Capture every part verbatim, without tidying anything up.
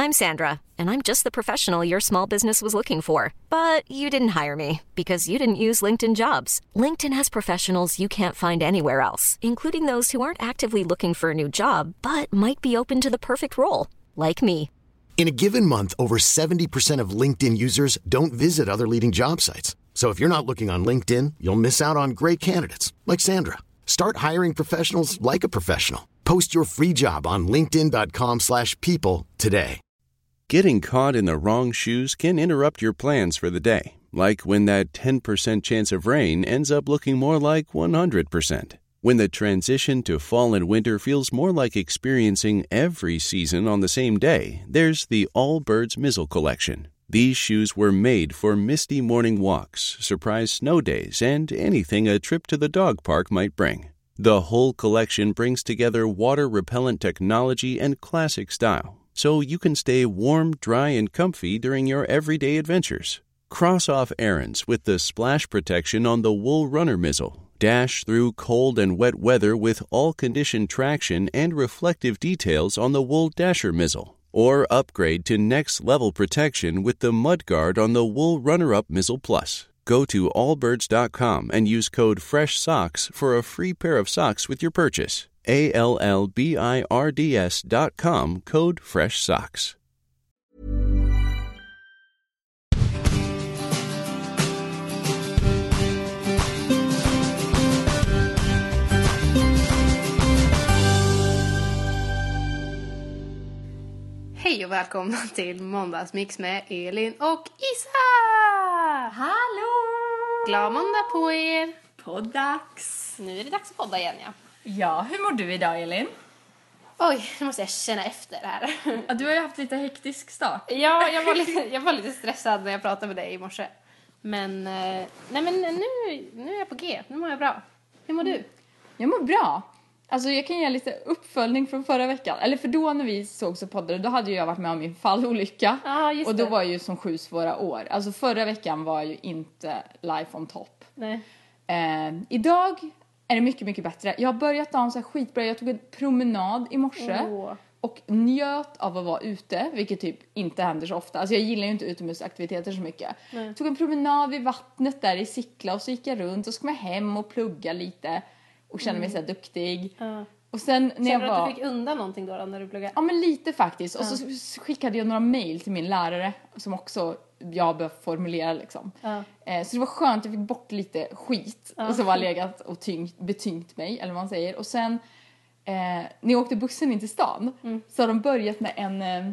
I'm Sandra, and I'm just the professional your small business was looking for. But you didn't hire me because you didn't use LinkedIn Jobs. LinkedIn has professionals you can't find anywhere else, including those who aren't actively looking for a new job, but might be open to the perfect role, like me. In a given month, over seventy percent of LinkedIn users don't visit other leading job sites. So if you're not looking on LinkedIn, you'll miss out on great candidates like Sandra. Start hiring professionals like a professional. Post your free job on linkedin dot com slash people today. Getting caught in the wrong shoes can interrupt your plans for the day. Like when that ten percent chance of rain ends up looking more like one hundred percent. When the transition to fall and winter feels more like experiencing every season on the same day, there's the Allbirds Mizzle Collection. These shoes were made for misty morning walks, surprise snow days, and anything a trip to the dog park might bring. The whole collection brings together water-repellent technology and classic style, so you can stay warm, dry, and comfy during your everyday adventures. Cross off errands with the splash protection on the Wool Runner Mizzle. Dash through cold and wet weather with all-condition traction and reflective details on the Wool Dasher Mizzle. Or upgrade to next-level protection with the Mudguard on the Wool Runner-Up Mizzle Plus. Go to allbirds dot com and use code FRESHSOCKS for a free pair of socks with your purchase. A L L B I R D S dot com, code FRESHSOCKS. Hej och välkomna till Måndagsmix med Elin och Isa! Hallå! Glad måndag på er! Poddags! Nu är det dags att podda igen, ja. Ja, hur mår du idag, Elin? Oj, nu måste jag känna efter här. Ja, du har ju haft lite hektisk start. Ja, jag var lite, jag var lite stressad när jag pratade med dig i morse. Men, nej men nu, nu är jag på G, nu mår jag bra. Hur mår du? Jag mår bra. Alltså jag kan ge lite uppföljning från förra veckan. Eller för då när vi såg så poddade, då hade ju jag varit med om min fallolycka. Ja, just och då det. var jag ju som sju svåra år. Alltså förra veckan var ju inte life on top. Nej. Eh, idag är det mycket, mycket bättre. Jag har börjat dagen så här skitbra. Jag tog en promenad i morse. Åh. Och njöt av att vara ute, vilket typ inte händer så ofta. Alltså jag gillar ju inte utomhusaktiviteter så mycket. Nej. Tog en promenad vid vattnet där i Sickla och så gick jag runt och så kom jag hem och plugga lite. Och kände mig så här duktig. Ja. Och sen när jag Känner du var... att du fick undan någonting då, då när du pluggade? Ja, men lite faktiskt. Och så skickade jag några mejl till min lärare som också jag behövde formulera liksom. Ja. Eh, så det var skönt, jag fick bort lite skit. Ja. Och så var legat och tyngt, betyngt mig, eller vad man säger. Och sen, eh, när jag åkte bussen in till stan, Mm. så har de börjat med en eh,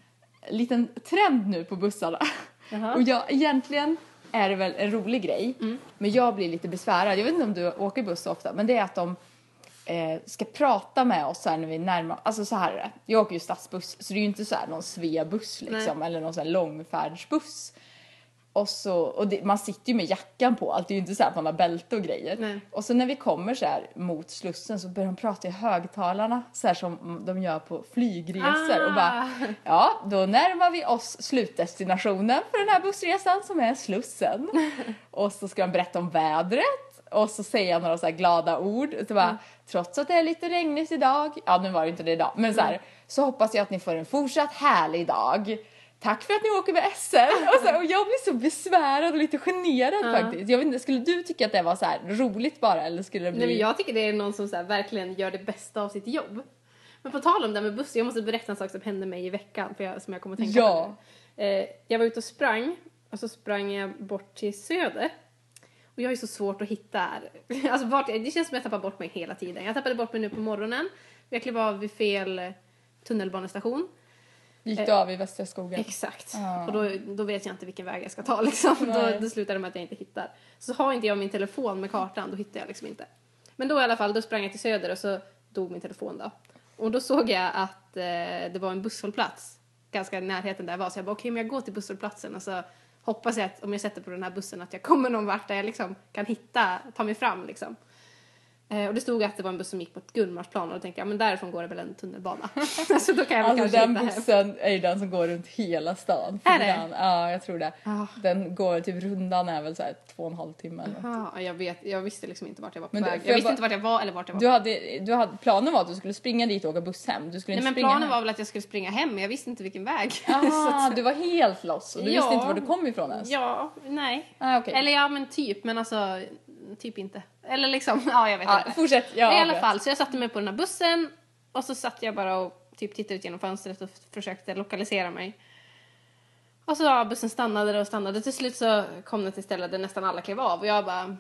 liten trend nu på bussarna. Jaha. Och jag, egentligen är det väl en rolig grej. Mm. Men jag blir lite besvärad. Jag vet inte om du åker buss så ofta. Men det är att de eh, ska prata med oss här när vi närmar. Alltså så här är det. Jag åker ju stadsbuss. Så det är ju inte så här någon Sveabuss liksom. Nej. Eller någon så här långfärdsbuss. Och, så, och det, man sitter ju med jackan på. Allt är ju inte så här att man har bälte och grejer. Nej. Och så när vi kommer så här mot Slussen så börjar de prata i högtalarna. Så här som de gör på flygresor. Ah. Och bara, ja, då närmar vi oss slutdestinationen för den här bussresan som är Slussen. Och så ska de berätta om vädret. Och så säger jag några så här glada ord. Och så bara, mm. trots att det är lite regnigt idag. Ja, nu var det inte det idag. Men så här, mm. så hoppas jag att ni får en fortsatt härlig dag. Tack för att ni åker med S L. Och, så, och jag blir så besvärad och lite generad uh. faktiskt. Jag vet inte, skulle du tycka att det var så här roligt bara? Eller skulle det bli... Nej, men jag tycker det är någon som så här verkligen gör det bästa av sitt jobb. Men på tal om det med buss, jag måste berätta en sak som hände mig i veckan. För jag, som jag kommer att tänka ja. på. Eh, jag var ute och sprang. Och så sprang jag bort till Söder. Och jag är så svårt att hitta här. Alltså, vart, det känns som att jag tappar bort mig hela tiden. Jag tappade bort mig nu på morgonen. Jag klev av vid fel tunnelbanestation. Gick du av i Västra skogen? Exakt. Ah. Och då, då vet jag inte vilken väg jag ska ta liksom. Då, då slutar det med att jag inte hittar. Så har inte jag min telefon med kartan, då hittar jag liksom inte. Men då i alla fall, då sprang jag till Söder och så dog min telefon då. Och då såg jag att eh, det var en busshållplats ganska i närheten där jag var. Så jag bara, okej, okay, men jag går till busshållplatsen och så hoppas jag att om jag sätter på den här bussen att jag kommer någon vart där jag liksom kan hitta, ta mig fram liksom. Eh, och det stod att det var en buss som gick på ett Gullmarsplan och då tänkte jag, men därifrån går det väl en tunnelbana. Så då kan jag väl Alltså kanske den hitta bussen är ju den som går runt hela stan. Är det? Den, ja, jag tror det. Ah. Den går typ rundan är väl så här två och en halv timme eller något. Ja, jag vet, jag visste liksom inte vart jag var på Men det- väg. för Jag jag visste bara- inte vart jag var eller vart jag var. Du hade, du hade, planen var att du skulle springa dit och åka buss hem. Du skulle Nej, inte men springa planen hem. var väl att jag skulle springa hem, men jag visste inte vilken väg. Aha, Så att- du var helt loss och du Ja. visste inte var du kom ifrån ens. Ja, nej. Ah, okej. Eller ja, men typ, men alltså typ inte. Eller liksom, ja jag vet Ja, inte. fortsätt. Ja, I alla avbröt. fall, så jag satte mig på den här bussen och så satt jag bara och typ tittade ut genom fönstret och försökte lokalisera mig. Och så ja, bussen stannade och stannade. Till slut så kom den till stället där nästan alla klev av och jag bara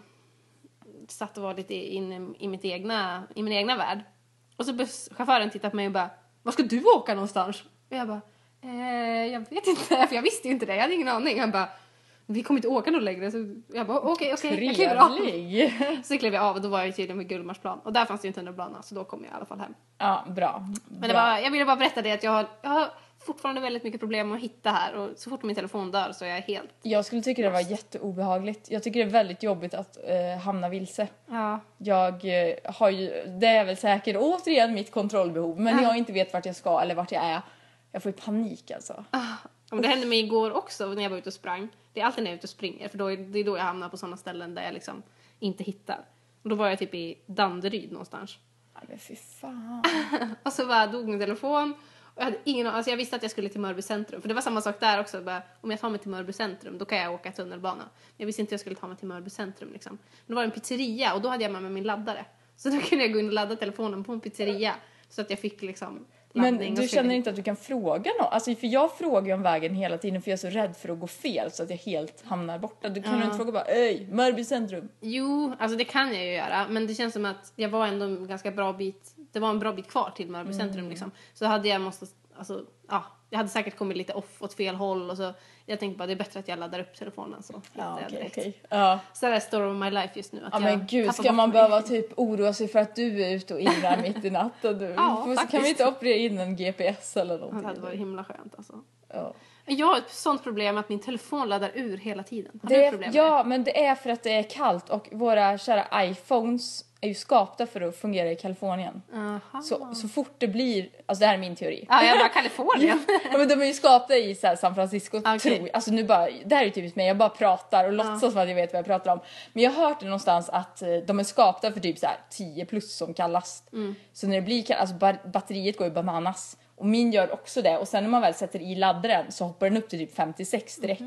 satt och var lite inne i, mitt egna, i min egna värld. Och så busschauffören tittade på mig och bara, var ska du åka någonstans? Och jag bara, eh, jag vet inte, för jag visste ju inte det, jag hade ingen aning. Han bara, vi kommer inte åka någon längre. Så jag bara, okej, okej, jag kliver av. Trevlig. Så klev jag av och då var jag tydligen vid Gullmarsplan. Och där fanns det ju en tunnelbana, så då kom jag i alla fall hem. Ja, bra. Men det var, jag ville bara berätta det att jag har, jag har fortfarande väldigt mycket problem med att hitta här. Och så fort min telefon dör så är jag helt... Jag skulle tycka det var jätteobehagligt. Jag tycker det är väldigt jobbigt att eh, hamna vilse. Ja. Jag eh, har ju, det är väl säkert återigen mitt kontrollbehov. Men jag inte vet vart jag ska eller vart jag är. Jag får ju panik alltså. Och det hände mig igår också när jag var ute och sprang. Det är alltid när jag är ute och springer. För då är, det är då jag hamnar på sådana ställen där jag liksom inte hittar. Och då var jag typ i Danderyd någonstans. Nej, men fy fan. Och så bara dog min telefon. Och jag hade ingen aning. Alltså jag visste att jag skulle till Mörby centrum. För det var samma sak där också. Bara, om jag tar mig till Mörby centrum, då kan jag åka tunnelbana. Men jag visste inte att jag skulle ta mig till Mörby centrum liksom. Men då var det en pizzeria och då hade jag med mig min laddare. Så då kunde jag gå in och ladda telefonen på en pizzeria. Så att jag fick liksom laddning. Men och du så- känner inte att du kan fråga någon? Alltså för jag frågar ju om vägen hela tiden för jag är så rädd för att gå fel så att jag helt hamnar borta. Du kan ju inte fråga bara, öj, Mörby centrum. Jo, alltså det kan jag ju göra. Men det känns som att jag var ändå en ganska bra bit. Det var en bra bit kvar till Mörby centrum Mm. liksom. Så hade jag måste, alltså, ja. Jag hade säkert kommit lite off åt fel håll. Och så, jag tänkte bara, det är bättre att jag laddar upp telefonen så. Ja, hittar jag okej, direkt. okej. Ja. Så det är story of my life just nu. Att Ja jag men gud, tappar ska bort man mig. behöva typ oroa sig för att du är ute och irrar mitt i natten? Du? Ja, så kan faktiskt. vi inte operera in en G P S eller Ja, någonting? det hade varit himla skönt alltså. Ja. Jag har ett sånt problem att min telefon laddar ur hela tiden. Har du Det, problem med ja, men det är för att det är kallt och våra kära iPhones är ju skapta för att fungera i Kalifornien. det? Aha. Så, så fort det blir, alltså det här är min teori. Ja, jag bara Kalifornien. Ja, men de är ju skapta i så här San Francisco, Okej. tror jag. Alltså nu bara, det här är ju typiskt mig, jag bara pratar och låtsas som att jag vet vad jag pratar om. Men jag har hört det någonstans att eh, de är skapta för typ så här tio plus som kallas. Mm. Så när det blir kallt, alltså bar- batteriet går ju bananas. Och min gör också det. Och sen när man väl sätter i laddaren så hoppar den upp till typ femtiosex direkt.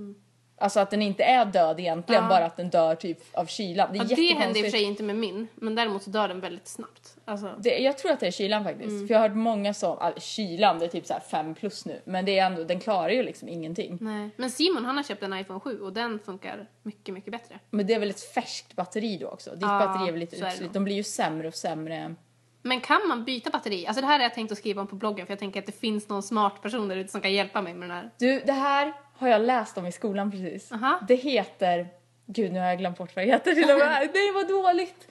Alltså att den inte är död egentligen, Ja. bara att den dör typ av kylan. Det är Ja, det händer i och jättekonstigt. för sig inte med min. Men däremot så dör den väldigt snabbt. Alltså, Det, jag tror att det är kylan faktiskt. Mm. För jag har hört många som, alltså, kylan det är typ så här fem plus nu. Men det är ändå, den klarar ju liksom ingenting. nej. Men Simon han har köpt en iPhone sju och den funkar mycket, mycket bättre. Men det är väl ett färskt batteri då också. Ditt Ja, batteri är väl lite så är det utslitet. nog. De blir ju sämre och sämre. Men kan man byta batteri? Alltså det här har jag tänkt att skriva om på bloggen för jag tänker att det finns någon smart person där ute som kan hjälpa mig med den här. Du, det här har jag läst om i skolan precis. Aha. Det heter, gud nu har jag glömt bort vad det heter till och med. Nej vad dåligt.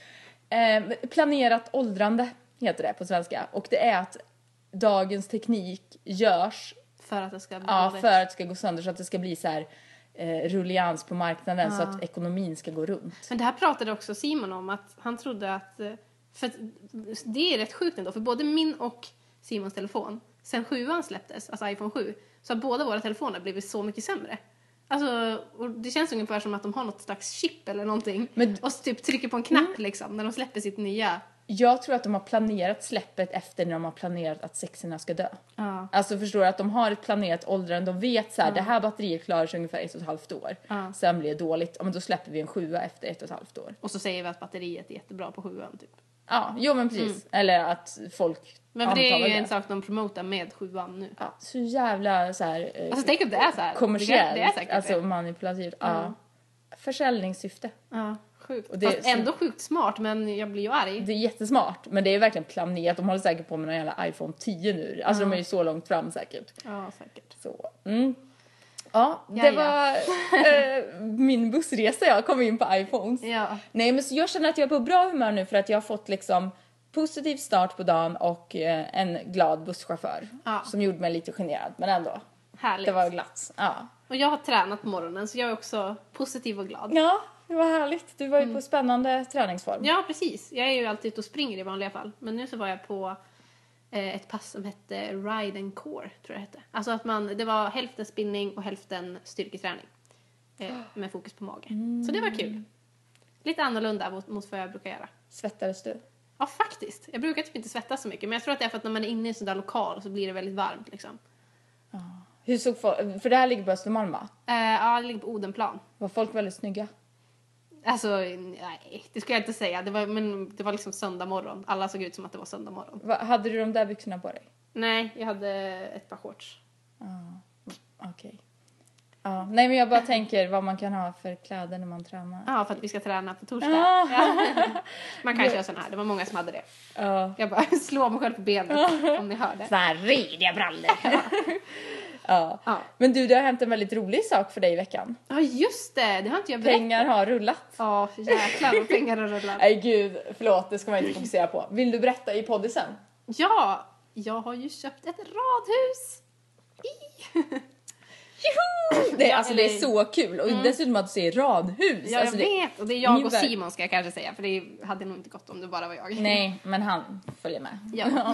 Eh, planerat åldrande heter det på svenska. Och det är att dagens teknik görs För att det ska bli ja, dåligt. för att det ska gå sönder så att det ska bli så här eh, rullians på marknaden så att ekonomin ska gå runt. Men det här pratade också Simon om att han trodde att... eh, För att det är rätt sjukt ändå för både min och Simons telefon sen sjuan släpptes, alltså iPhone sju, så har båda våra telefoner blivit så mycket sämre. Alltså, och det känns ungefär som att de har något slags chip eller någonting. Men- och så typ trycker på en knapp liksom när de släpper sitt nya. Jag tror att de har planerat släppet efter när de har planerat att sexorna ska dö. Ja. Alltså förstår du att de har ett planerat åldrande. De vet så här, det här batteriet klarar sig ungefär ett och ett halvt år. Ja. Sen blir det dåligt. Ja, men då släpper vi en sjua efter ett och ett halvt år. Och så säger vi att batteriet är jättebra på sjuan typ. Ja, jo men precis. Eller att folk Men för det är antar ju väl en sak de promotar med sjuan nu. Ja, så jävla så här eh, Alltså tänk om det är så här. kommersiellt. Det är säkert alltså det. manipulativt. Ja. Försäljningssyfte. Ja, sjukt. Och det- Fast ändå sjukt smart men jag blir ju arg. Det är jättesmart. Men det är verkligen planerat. De håller säkert på med någon jävla iPhone tio nu. Alltså de är ju så långt fram säkert. Ja, säkert. Så. Mm. Ja, det Jaja. var eh, min bussresa. Jag kom in på iPhones. Ja. Nej, men så jag känner att jag är på bra humör nu för att jag har fått liksom positiv start på dagen och eh, en glad busschaufför. Ja. Som gjorde mig lite generad, men ändå. Härligt. Det var glatt. Ja. Och jag har tränat på morgonen så jag är också positiv och glad. Ja, Det var härligt. Du var ju på spännande träningsform. Ja, precis. Jag är ju alltid ute och springer i vanliga fall. Men nu så var jag på eh, ett pass som hette Ride and Core, tror jag det hette. Alltså att man, det var hälften spinning och hälften styrketräning. Eh, med fokus på mage. Mm. Så det var kul. Lite annorlunda mot, mot vad jag brukar göra. Svettades du? Ja, faktiskt. Jag brukar typ inte svettas så mycket. Men jag tror att det är för att när man är inne i en sån där lokal så blir det väldigt varmt liksom. Ja. Hur såg folk, för det här ligger på Östermalm, va? Eh, ja, det ligger på Odenplan. Var folk väldigt snygga? Alltså, nej, det skulle jag inte säga. Det var, men det var liksom söndag morgon. Alla såg ut som att det var söndag morgon. Va, hade du de där byxorna på dig? Nej, jag hade ett par shorts. Ja, okej. Okay. Ja, nej, men jag bara tänker vad man kan ha för kläder när man tränar. Ja, för att vi ska träna på torsdag. Ah. Ja. Man kan köra sån här. Det var många som hade det. Ja. Jag bara slår mig själv på benet om ni hör det. Så här ridiga brallor. Ja. Ja. Ja. Men du, det har hänt en väldigt rolig sak för dig i veckan. Ja, just det. Det har inte jag berättat. Pengar har rullat. Ja, jäklar vad pengar har rullat. Nej gud, förlåt, det ska man inte fokusera på. Vill du berätta i poddisen? Ja, jag har ju köpt ett radhus. Juhu! Det, alltså, det är så kul. Och mm. dessutom att se radhus. Ja, alltså, jag det... vet. Och det är jag och Simon, ska jag kanske säga. För det hade nog inte gått om det bara var jag. Nej, men han följer med. Ja,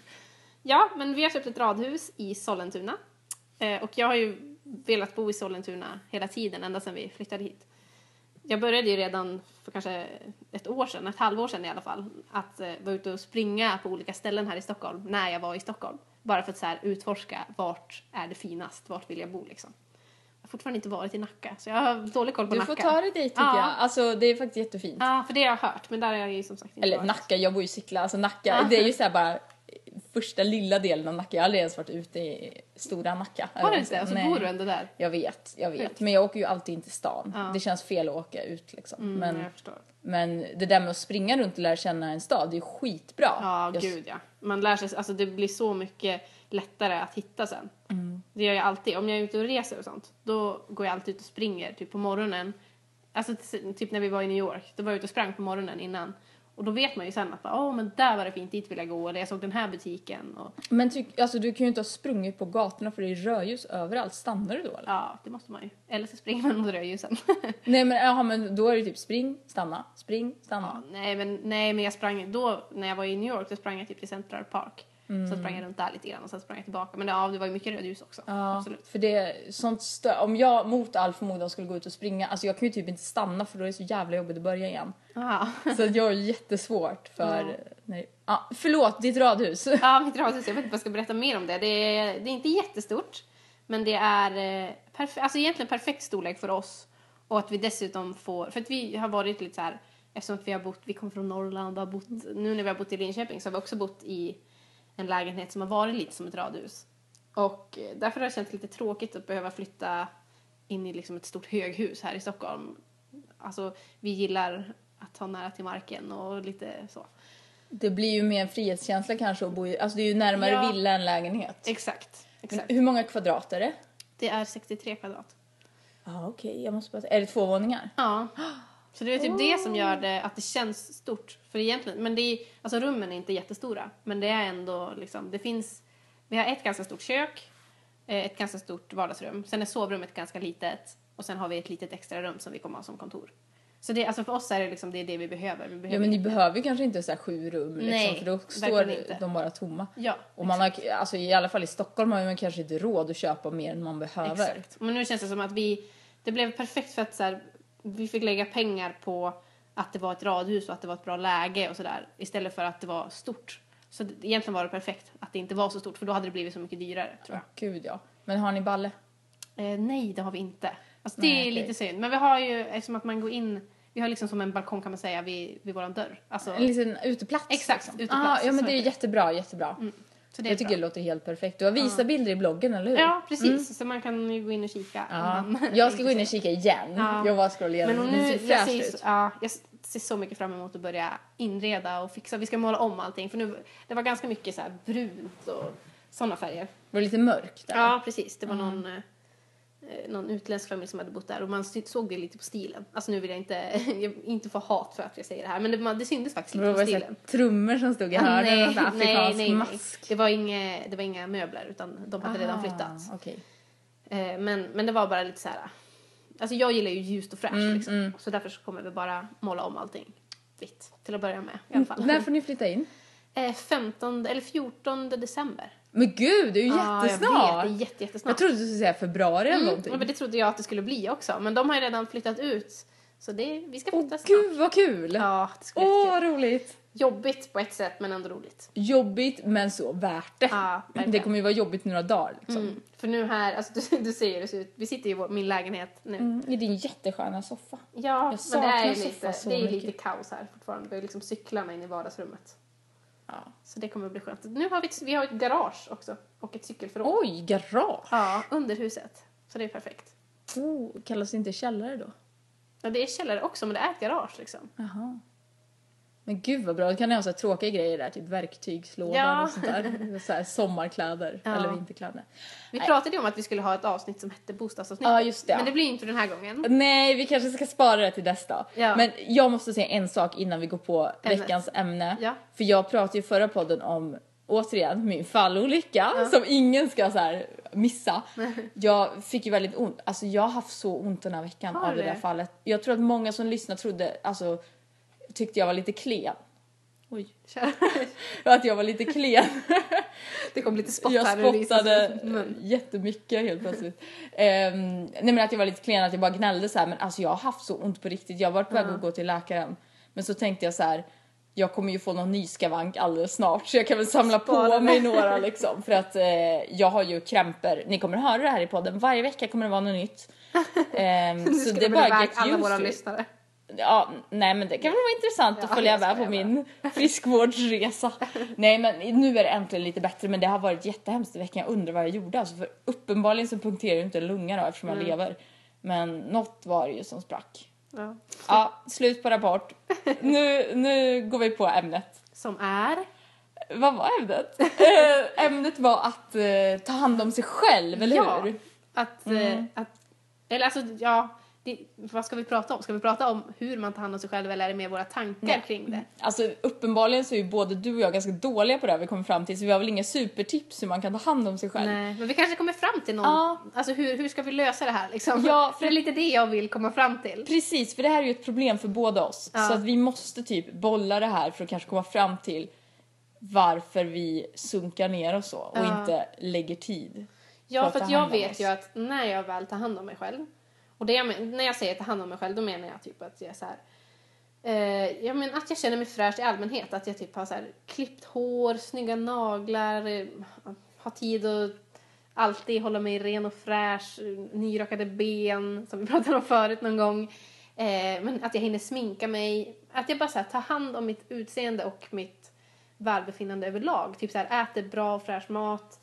ja, men vi har köpt ett radhus i Sollentuna. Eh, och jag har ju velat bo i Sollentuna hela tiden, ända sedan vi flyttade hit. Jag började ju redan för kanske ett år sedan, ett halvår sedan i alla fall, att eh, vara ute och springa på olika ställen här i Stockholm, när jag var i Stockholm. Bara för att så här, utforska vart är det finast, vart vill jag bo liksom. Jag har fortfarande inte varit i Nacka, så jag har dålig koll på du Nacka. Du får ta det dit tycker ja. jag. Alltså det är faktiskt jättefint. Ja, för det har jag hört, men där är jag ju som sagt inte Eller varit. Nacka, jag bor ju i Sickla, alltså Nacka, Ja. det är ju så här bara första lilla delen av Nacka. Jag har aldrig ens varit ute i stora Nacka. Har du inte? Och så Nej. bor du ändå där? Jag vet, jag vet. Sjukt. Men jag åker ju alltid in till stan. Ja. Det känns fel att åka ut liksom. Mm, men, jag förstår. men det där med att springa runt och lära känna en stad, det är skitbra. Ja, jag... gud ja. Man lär sig, alltså det blir så mycket lättare att hitta sen. Mm. Det gör jag alltid. Om jag är ute och reser och sånt, då går jag alltid ut och springer typ på morgonen. Alltså typ när vi var i New York, då var jag ute och sprang på morgonen innan. Och då vet man ju sen att åh, oh, men där var det fint, dit vill jag gå. Eller jag såg den här butiken. Och... Men ty- alltså, du kan ju inte ha sprungit på gatorna för det är rödljus överallt. Stannar du då eller? Ja, det måste man ju. Eller så springer man mot rödljusen. nej, men, aha, men då är det typ spring, stanna, spring, stanna. Ja, nej, men, nej, men jag sprang då, när jag var i New York, så sprang jag typ till Central Park. Mm. Så sprang jag runt där lite grann och sen sprang jag tillbaka. Men ja, det var ju mycket rödljus också. Ja, absolut. För det sånt stö- om jag mot all förmodan skulle gå ut och springa, alltså jag kan ju typ inte stanna för då är det så jävla jobbigt att börja igen. Aha. Så att jag är jättesvårt för... Ja. Nej. Ja, förlåt, ditt radhus. Ja, mitt radhus. Jag vet inte vad jag ska berätta mer om det. Det är, det är inte jättestort. Men det är eh, perfe- alltså egentligen perfekt storlek för oss. Och att vi dessutom får... För att vi har varit lite så här... Eftersom att vi har bott... Vi kommer från Norrland och har bott... Nu när vi har bott i Linköping så har vi också bott i en lägenhet som har varit lite som ett radhus. Och eh, därför har det känts lite tråkigt att behöva flytta in i liksom ett stort höghus här i Stockholm. Alltså, vi gillar att ha nära till marken och lite så. Det blir ju mer en frihetskänsla kanske att bo i... Alltså det är ju närmare Ja. villa än lägenhet. Exakt. exakt. Men hur många kvadrat är det? Det är sextiotre kvadrat. Ja, ah, okej. Okay. Jag måste bara... Är det två våningar? Ja. Så det är typ oh. det som gör det att det känns stort. För egentligen, men det är, alltså rummen är inte jättestora. Men det är ändå liksom, det finns, vi har ett ganska stort kök. Ett ganska stort vardagsrum. Sen är sovrummet ganska litet. Och sen har vi ett litet extra rum som vi kommer ha som kontor. Så det, alltså för oss är det liksom, det är det vi behöver. Vi behöver ja, men ni inte. behöver ju kanske inte så här sju rum. Liksom, Nej, för då står inte. de bara tomma. Ja, och man har, alltså, i alla fall i Stockholm har man kanske inte råd att köpa mer än man behöver. Exakt. Men nu känns det som att vi, det blev perfekt för att så här, vi fick lägga pengar på att det var ett radhus och att det var ett bra läge och sådär. Istället för att det var stort. Så det, egentligen var det perfekt att det inte var så stort. För då hade det blivit så mycket dyrare, tror jag. Oh, gud ja. Men har ni balle? Eh, nej, det har vi inte. Alltså, det nej, är okay. lite synd. Men vi har ju, eftersom att man går in... Vi har liksom som en balkong kan man säga vid, vid våran dörr. Alltså, en liten uteplats. Exakt, liksom. uteplats. Ah, ja, men det är jättebra, jättebra. Mm. Så det jag tycker bra. Det låter helt perfekt. Du har visat ja. bilder i bloggen, eller hur? Ja, precis. Mm. Så man kan ju gå in och kika. Ja. Jag ska gå in och kika igen. Ja. Jag var scroll igenom. Men nu, jag, ser, ja, jag ser så mycket fram emot att börja inreda och fixa. Vi ska måla om allting. För nu, det var ganska mycket så här brunt och sådana färger. Var det lite mörkt? Eller? Ja, precis. Det var mm. någon... någon utländsk familj som hade bott där och man såg det lite på stilen. Alltså nu vill jag inte jag, inte få hat för att jag säger det här, men det, det syntes faktiskt lite på stilen. Trummor som stod i hörnen, nej, och afrikansk nej, nej, mask. Nej. Det var inga det var inga möbler utan de hade Aha, redan flyttat. Okay. Eh, men men det var bara lite så här Alltså jag gillar ju ljust och fräscht Mm, liksom. mm. Så därför så kommer vi bara måla om allting vitt till att börja med i alla fall. När får ni flytta in? Eh, femtonde eller fjortonde december. Men gud, det är ju Ja, jättesnart. jag vet, det är jätte, jättesnart. Jag trodde du skulle säga februari eller mm, någonting. men det trodde jag att det skulle bli också. Men de har ju redan flyttat ut. Så det, vi ska Åh flytta snart. gud vad kul. Ja, det ska bli Åh jättekul. vad roligt. Jobbigt på ett sätt men ändå roligt. Jobbigt men så värt det. Ja, verkligen. Det kommer ju vara jobbigt några dagar liksom. Mm. För nu här, alltså du, du ser det ser ut. Vi sitter i vår, min lägenhet nu. Mm, I din jättesköna soffa. Ja, men det saknar är ju soffa lite, så det är ju mycket. lite kaos här fortfarande. Vi har liksom cyklarna in i vardagsrummet. Ja. Så det kommer att bli skönt. Nu har vi ett, vi har ett garage också. Och ett cykelförråd. Oj, garage. Ja, under huset. Så det är perfekt. Oh, kallas det inte källare då? Ja, det är källare också, men det är ett garage liksom. Jaha. Men gud vad bra, då kan ni ha så här tråkiga grejer där, typ verktygslådan Ja. och sånt där. Så här sommarkläder Ja. eller vinterkläder. Vi Nej. pratade ju om att vi skulle ha ett avsnitt som hette bostadsavsnitt. Ja, just det. Men det blir inte den här gången. Nej, vi kanske ska spara det till nästa. Ja. Men jag måste säga en sak innan vi går på Ämnet. veckans ämne. Ja. För jag pratade ju i förra podden om, återigen, min fallolycka som ingen ska så här missa. Jag fick ju väldigt ont. Alltså jag har haft så ont den här veckan Har av det du? där fallet. Jag tror att många som lyssnar trodde, alltså tyckte jag var lite klen. Oj. Att jag var lite klen. Det kom lite spott Jag här. ur Lisas spottade mun. jättemycket helt plötsligt. um, nej men att jag var lite klen, att jag bara gnällde så här. Men alltså jag har haft så ont på riktigt. Jag har varit på väg att gå till läkaren. Men så tänkte jag så här: jag kommer ju få någon ny skavank alldeles snart. Så jag kan väl samla Spara på mig det. några liksom. För att eh, jag har ju krämpor. Ni kommer höra det här i podden. Varje vecka kommer det vara något nytt. Um, Nu så ska det är vi bara iväg get alla used våra to it. lyssnare. Ja, nej men det kan väl vara intressant Ja, att följa jag med på skojar min friskvårdsresa. Nej men nu är det äntligen lite bättre, men det har varit jättehemskt i veckan. Jag undrar vad jag gjorde, alltså, för uppenbarligen så punkterar ju inte en lunga då eftersom jag Mm. lever. Men något var det ju som sprack. Ja. Ja, slut på rapport. Nu, nu går vi på ämnet. Som är... Vad var ämnet? äh, ämnet var att eh, ta hand om sig själv, eller Ja, hur? att, Mm. eh, att... Eller alltså, ja... Det, vad ska vi prata om? Ska vi prata om hur man tar hand om sig själv eller är det mer våra tankar Nej. kring det? Alltså uppenbarligen så är ju både du och jag ganska dåliga på det här vi kommer fram till, så vi har väl inga supertips hur man kan ta hand om sig själv. Nej, men vi kanske kommer fram till någon... Ja. Alltså hur, hur ska vi lösa det här liksom? Ja, för det är lite det jag vill komma fram till. Precis, för det här är ju ett problem för båda oss. Ja. Så att vi måste typ bolla det här för att kanske komma fram till varför vi sunkar ner och så och Ja. inte lägger tid. Ja, att för ta att jag hand om vet oss. ju att när jag väl tar hand om mig själv, och det jag men, när jag säger ta hand om mig själv, då menar jag typ att jag är så här, eh, jag men att jag känner mig fräsch i allmänhet, att jag typ har så här klippt hår, snygga naglar, eh, har tid att alltid hålla mig ren och fräsch, nyrakade ben som vi pratade om förut någon gång, eh, men att jag hinner sminka mig, att jag bara så här, tar hand om mitt utseende och mitt välbefinnande överlag, typ så här, äter bra och fräsch mat.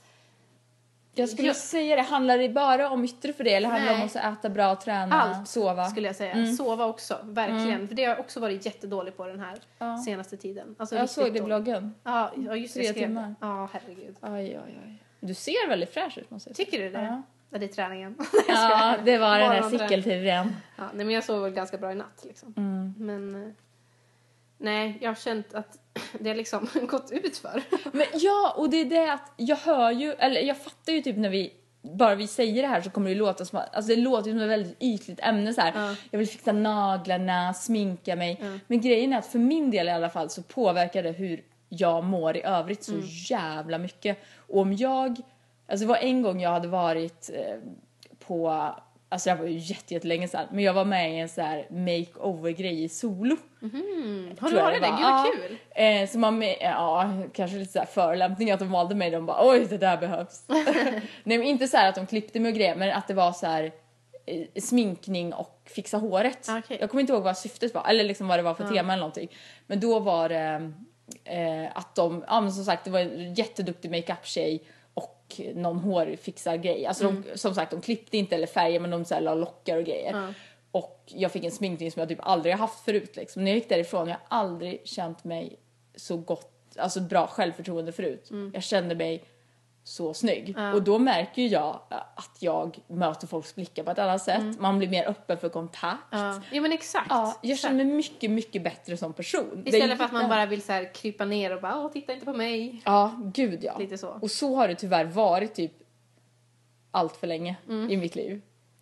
Jag skulle Jag- säga det, handlar det bara om yttre för det eller handlar det om Nej. att så äta bra, träna, Allt sova? skulle jag säga. Mm. Sova också, verkligen. För det har jag också varit jättedålig på den här Ja. senaste tiden. Alltså, Jag riktigt såg det i dålig. bloggen. Ja, ja, just det. Tre jag skrev timmar. det. Ja, herregud. Oj, oj, oj. Du ser väldigt fräsch ut måste jag säga. Tycker du det? Ja. Ja, det är träningen. Ja, det var den här Morgonträning. cykelturen. Ja, nej, men jag sov väl ganska bra i natt liksom. Mm. Men eh, nej, jag har känt att det har liksom gått ut för. Men ja, och det är det att jag hör ju, eller jag fattar ju typ när vi, bara vi säger det här så kommer det ju låta som att, alltså det låter ju som ett väldigt ytligt ämne så här. Ja. Jag vill fixa naglarna, sminka mig. Ja. Men grejen är att för min del i alla fall så påverkar det hur jag mår i övrigt så Mm. jävla mycket. Och om jag, alltså det var en gång jag hade varit eh, på, alltså det var ju jätte, jättelänge sedan, men jag var med i en så här makeover-grej i Solo. Mm. Har du Tror jag varit det? var. Gud vad Ja. kul. Eh, så man, med, ja, kanske lite så här förolämpning att de valde mig. De bara, oj det där behövs. Nej men inte så här att de klippte mig och grejer, men att det var så här eh, sminkning och fixa håret. Okej. Jag kommer inte ihåg vad syftet var, eller liksom vad det var för Ja. tema eller någonting. Men då var det eh, att de, ja men som sagt det var en jätteduktig makeup-tjej och någon hårfixar-grej. Alltså Mm. de, som sagt de klippte inte eller färger, men de så här la lockar och grejer. Ja. Och jag fick en sminkning som jag typ aldrig har haft förut liksom. När jag gick därifrån, jag har aldrig känt mig så gott, alltså bra självförtroende förut. Jag kände mig så snygg. Mm. Ja. Och då märker ju jag att jag möter folks blickar på ett annat sätt. Man blir mer öppen för kontakt. Mm. Ja, ja men exakt. Ja, jag Exakt. känner mig mycket, mycket bättre som person. Det är Istället för att man jätte- bara vill så här krypa ner och bara, åh titta inte på mig. Ja, gud ja. Lite så. Och så har det tyvärr varit typ allt för länge Mm. i mitt liv.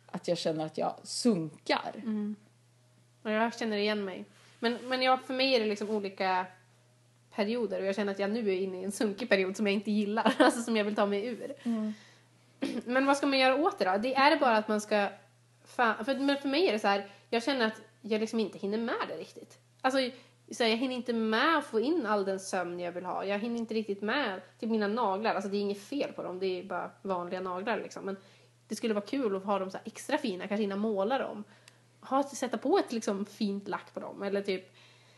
att jag känner att jag sunkar. Mm. Och jag känner igen mig. Men, men jag, för mig är det liksom olika perioder. Och jag känner att jag nu är inne i en sunkig period som jag inte gillar. Alltså som jag vill ta mig ur. Mm. Men vad ska man göra åt det då? Det är det bara att man ska... Fan, för, men för mig är det så här... Jag känner att jag liksom inte hinner med det riktigt. Alltså... Så jag hinner inte med att få in all den sömn jag vill ha. Jag hinner inte riktigt med till mina naglar. Alltså det är inget fel på dem. Det är bara vanliga naglar liksom. Men det skulle vara kul att ha dem så här extra fina. Kanske hinna måla dem. Ha, sätta på ett liksom fint lack på dem. Eller typ...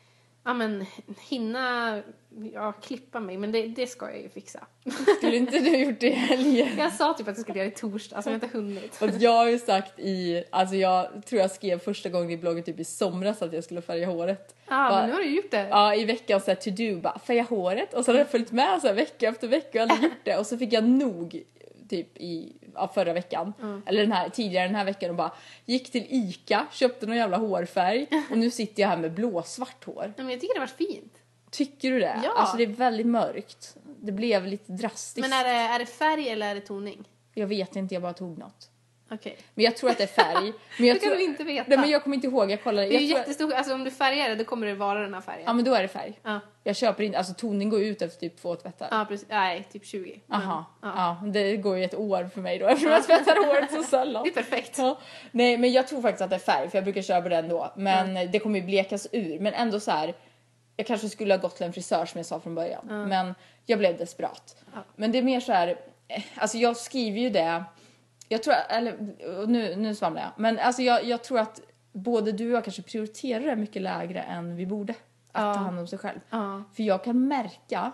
Ja men hinna... Ja, klippa mig. Men det, det ska jag ju fixa. Skulle inte du gjort det i helgen? Jag sa typ att jag skulle göra det i torsdag. Alltså jag har inte hunnit. Och jag har ju sagt i... Alltså jag tror jag skrev första gången i bloggen typ i somras att jag skulle färga håret. Ja, bara, men nu har du gjort det. Ja, i veckan så här to do. Bara färga håret. Och så har jag följt med så här vecka efter vecka och aldrig gjort det. Och så fick jag nog typ i ja, förra veckan. Mm. Eller den här, tidigare den här veckan och bara gick till Ica, köpte någon jävla hårfärg. Och nu sitter jag här med blåsvart hår. Ja, men jag tycker det var fint. Tycker du det? Ja. Alltså det är väldigt mörkt. Det blev lite drastiskt. Men är det, är det färg eller är det toning? Jag vet inte, jag bara tog något. Okej. Okay. Men jag tror att det är färg. Men jag det kan tror... du inte veta. Nej, men jag kommer inte ihåg, jag kollade. Det är jag ju tror... jättestort, alltså om du färgar det då kommer det vara den här färgen. Ja men då är det färg. Ja. Jag köper inte, alltså toning går ut efter typ två tvättar. Ja precis, nej typ tjugo. Aha, ja. ja. Det går ju ett år för mig då eftersom jag tvättar håret så sällan. Det är perfekt. Ja. Nej men jag tror faktiskt att det är färg för jag brukar köra på den då. Men mm. det kommer ju blekas ur, men ändå så här. Jag kanske skulle ha gått till en frisör som jag sa från början. Mm. Men jag blev desperat. Ja. Men det är mer så här, alltså jag skriver ju det. Jag tror, eller nu, nu svamlar jag. Men alltså jag, jag tror att både du och jag kanske prioriterar det mycket lägre än vi borde. Att ja. ta hand om sig själv. Ja. För jag kan märka,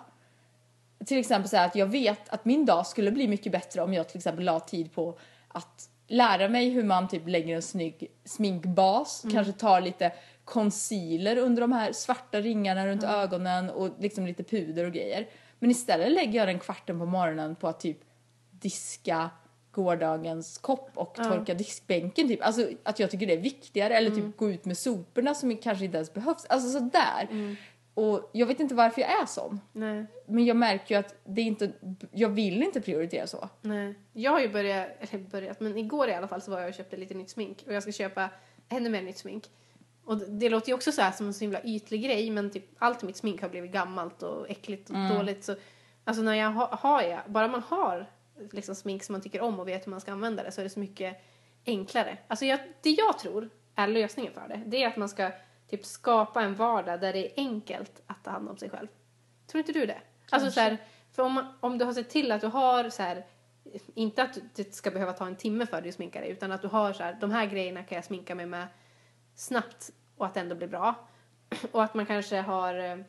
till exempel så här, att jag vet att min dag skulle bli mycket bättre om jag till exempel la tid på att lära mig hur man typ lägger en snygg sminkbas. Mm. Kanske tar lite concealer under de här svarta ringarna runt mm. ögonen och liksom lite puder och grejer. Men istället lägger jag den kvarten på morgonen på att typ diska gårdagens kopp och torka mm. diskbänken typ. Alltså att jag tycker det är viktigare. Eller typ mm. gå ut med soporna som kanske inte ens behövs. Alltså sådär. Mm. Och jag vet inte varför jag är sån. Nej. Men jag märker ju att det är inte... Jag vill inte prioritera så. Nej. Jag har ju börjat... Eller börjat... Men igår i alla fall så var jag och köpte lite nytt smink. Och jag ska köpa ännu mer nytt smink. Och det, det låter ju också så här som en så himla ytlig grej. Men typ allt mitt smink har blivit gammalt och äckligt och mm. dåligt. Så, alltså när jag ha, har jag... Bara man har... liksom smink som man tycker om och vet hur man ska använda det så är det så mycket enklare. Alltså jag, det jag tror är lösningen för det, det är att man ska typ skapa en vardag där det är enkelt att ta hand om sig själv. Tror inte du det? Kanske. Alltså så här, för om, man, om du har sett till att du har så här, inte att det ska behöva ta en timme för dig att sminka dig, utan att du har så här, de här grejerna kan jag sminka mig med snabbt och att det ändå blir bra. Och att man kanske har,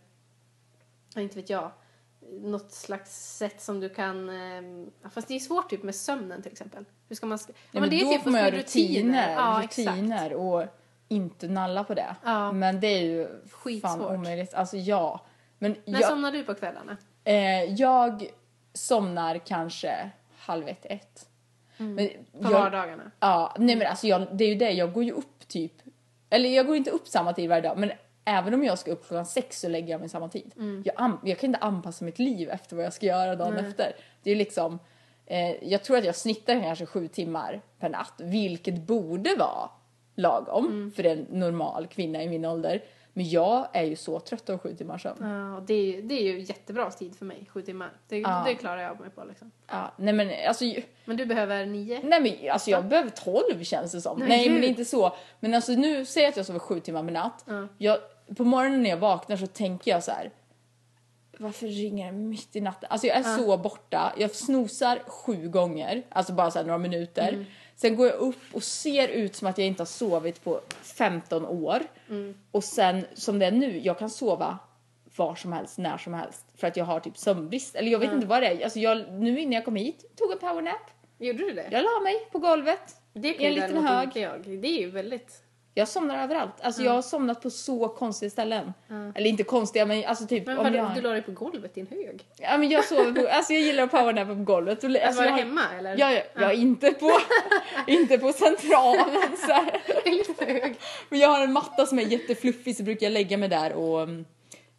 inte vet jag, något slags sätt som du kan... Eh, fast det är svårt typ med sömnen till exempel. Hur ska man... Ja, men, men det är då typ får man rutiner. Rutiner, ja, rutiner och inte nalla på det. Ja. Men det är ju fan omöjligt. Alltså ja. Men när jag, somnar du på kvällarna? Eh, jag somnar kanske halv ett, ett. Mm. Men på jag, vardagarna? Ja, nej men alltså jag, det är ju det. Jag går ju upp typ... Eller jag går inte upp samma tid varje dag. Men även om jag ska upp klockan sex så lägger jag mig samma tid. Mm. Jag, an- jag kan inte anpassa mitt liv efter vad jag ska göra dagen mm. efter. Det är liksom... Eh, jag tror att jag snittar kanske sju timmar per natt. Vilket borde vara lagom mm. för en normal kvinna i min ålder. Men jag är ju så trött av sju timmar sömn. Ja, det är, det är ju jättebra tid för mig, sju timmar. Det, ja. det klarar jag mig på liksom. Ja, nej men alltså... Men du behöver nio? Nej men alltså jag behöver tolv känns det som. Nej, nej men inte så. Men alltså nu, säg att jag sover sju timmar per natt. Ja. Jag, på morgonen när jag vaknar så tänker jag så här: varför ringer det mitt i natten? Alltså jag är ja. så borta. Jag snosar sju gånger. Alltså bara så här några minuter. Mm. Sen går jag upp och ser ut som att jag inte har sovit på femton år. Mm. Och sen, som det är nu, jag kan sova var som helst, när som helst. För att jag har typ sömnbrist. Eller jag vet mm. inte vad det är. Alltså jag, nu innan jag kom hit, tog en powernap. Gjorde du det? Jag la mig på golvet. Det kan en liten hög. Jag. Det är ju väldigt... Jag somnar överallt. Alltså mm. jag har somnat på så konstiga ställen. Mm. Eller inte konstiga, men alltså typ... Men om vad, jag... du la dig på golvet i en hög? Ja, men jag sover på... Alltså jag gillar att powernappa på golvet. Alltså, alltså var det har... hemma, eller? Ja, ja, ja. inte på... inte på centralen, så här. Det är lite hög. Men jag har en matta som är jättefluffig, så brukar jag lägga mig där och...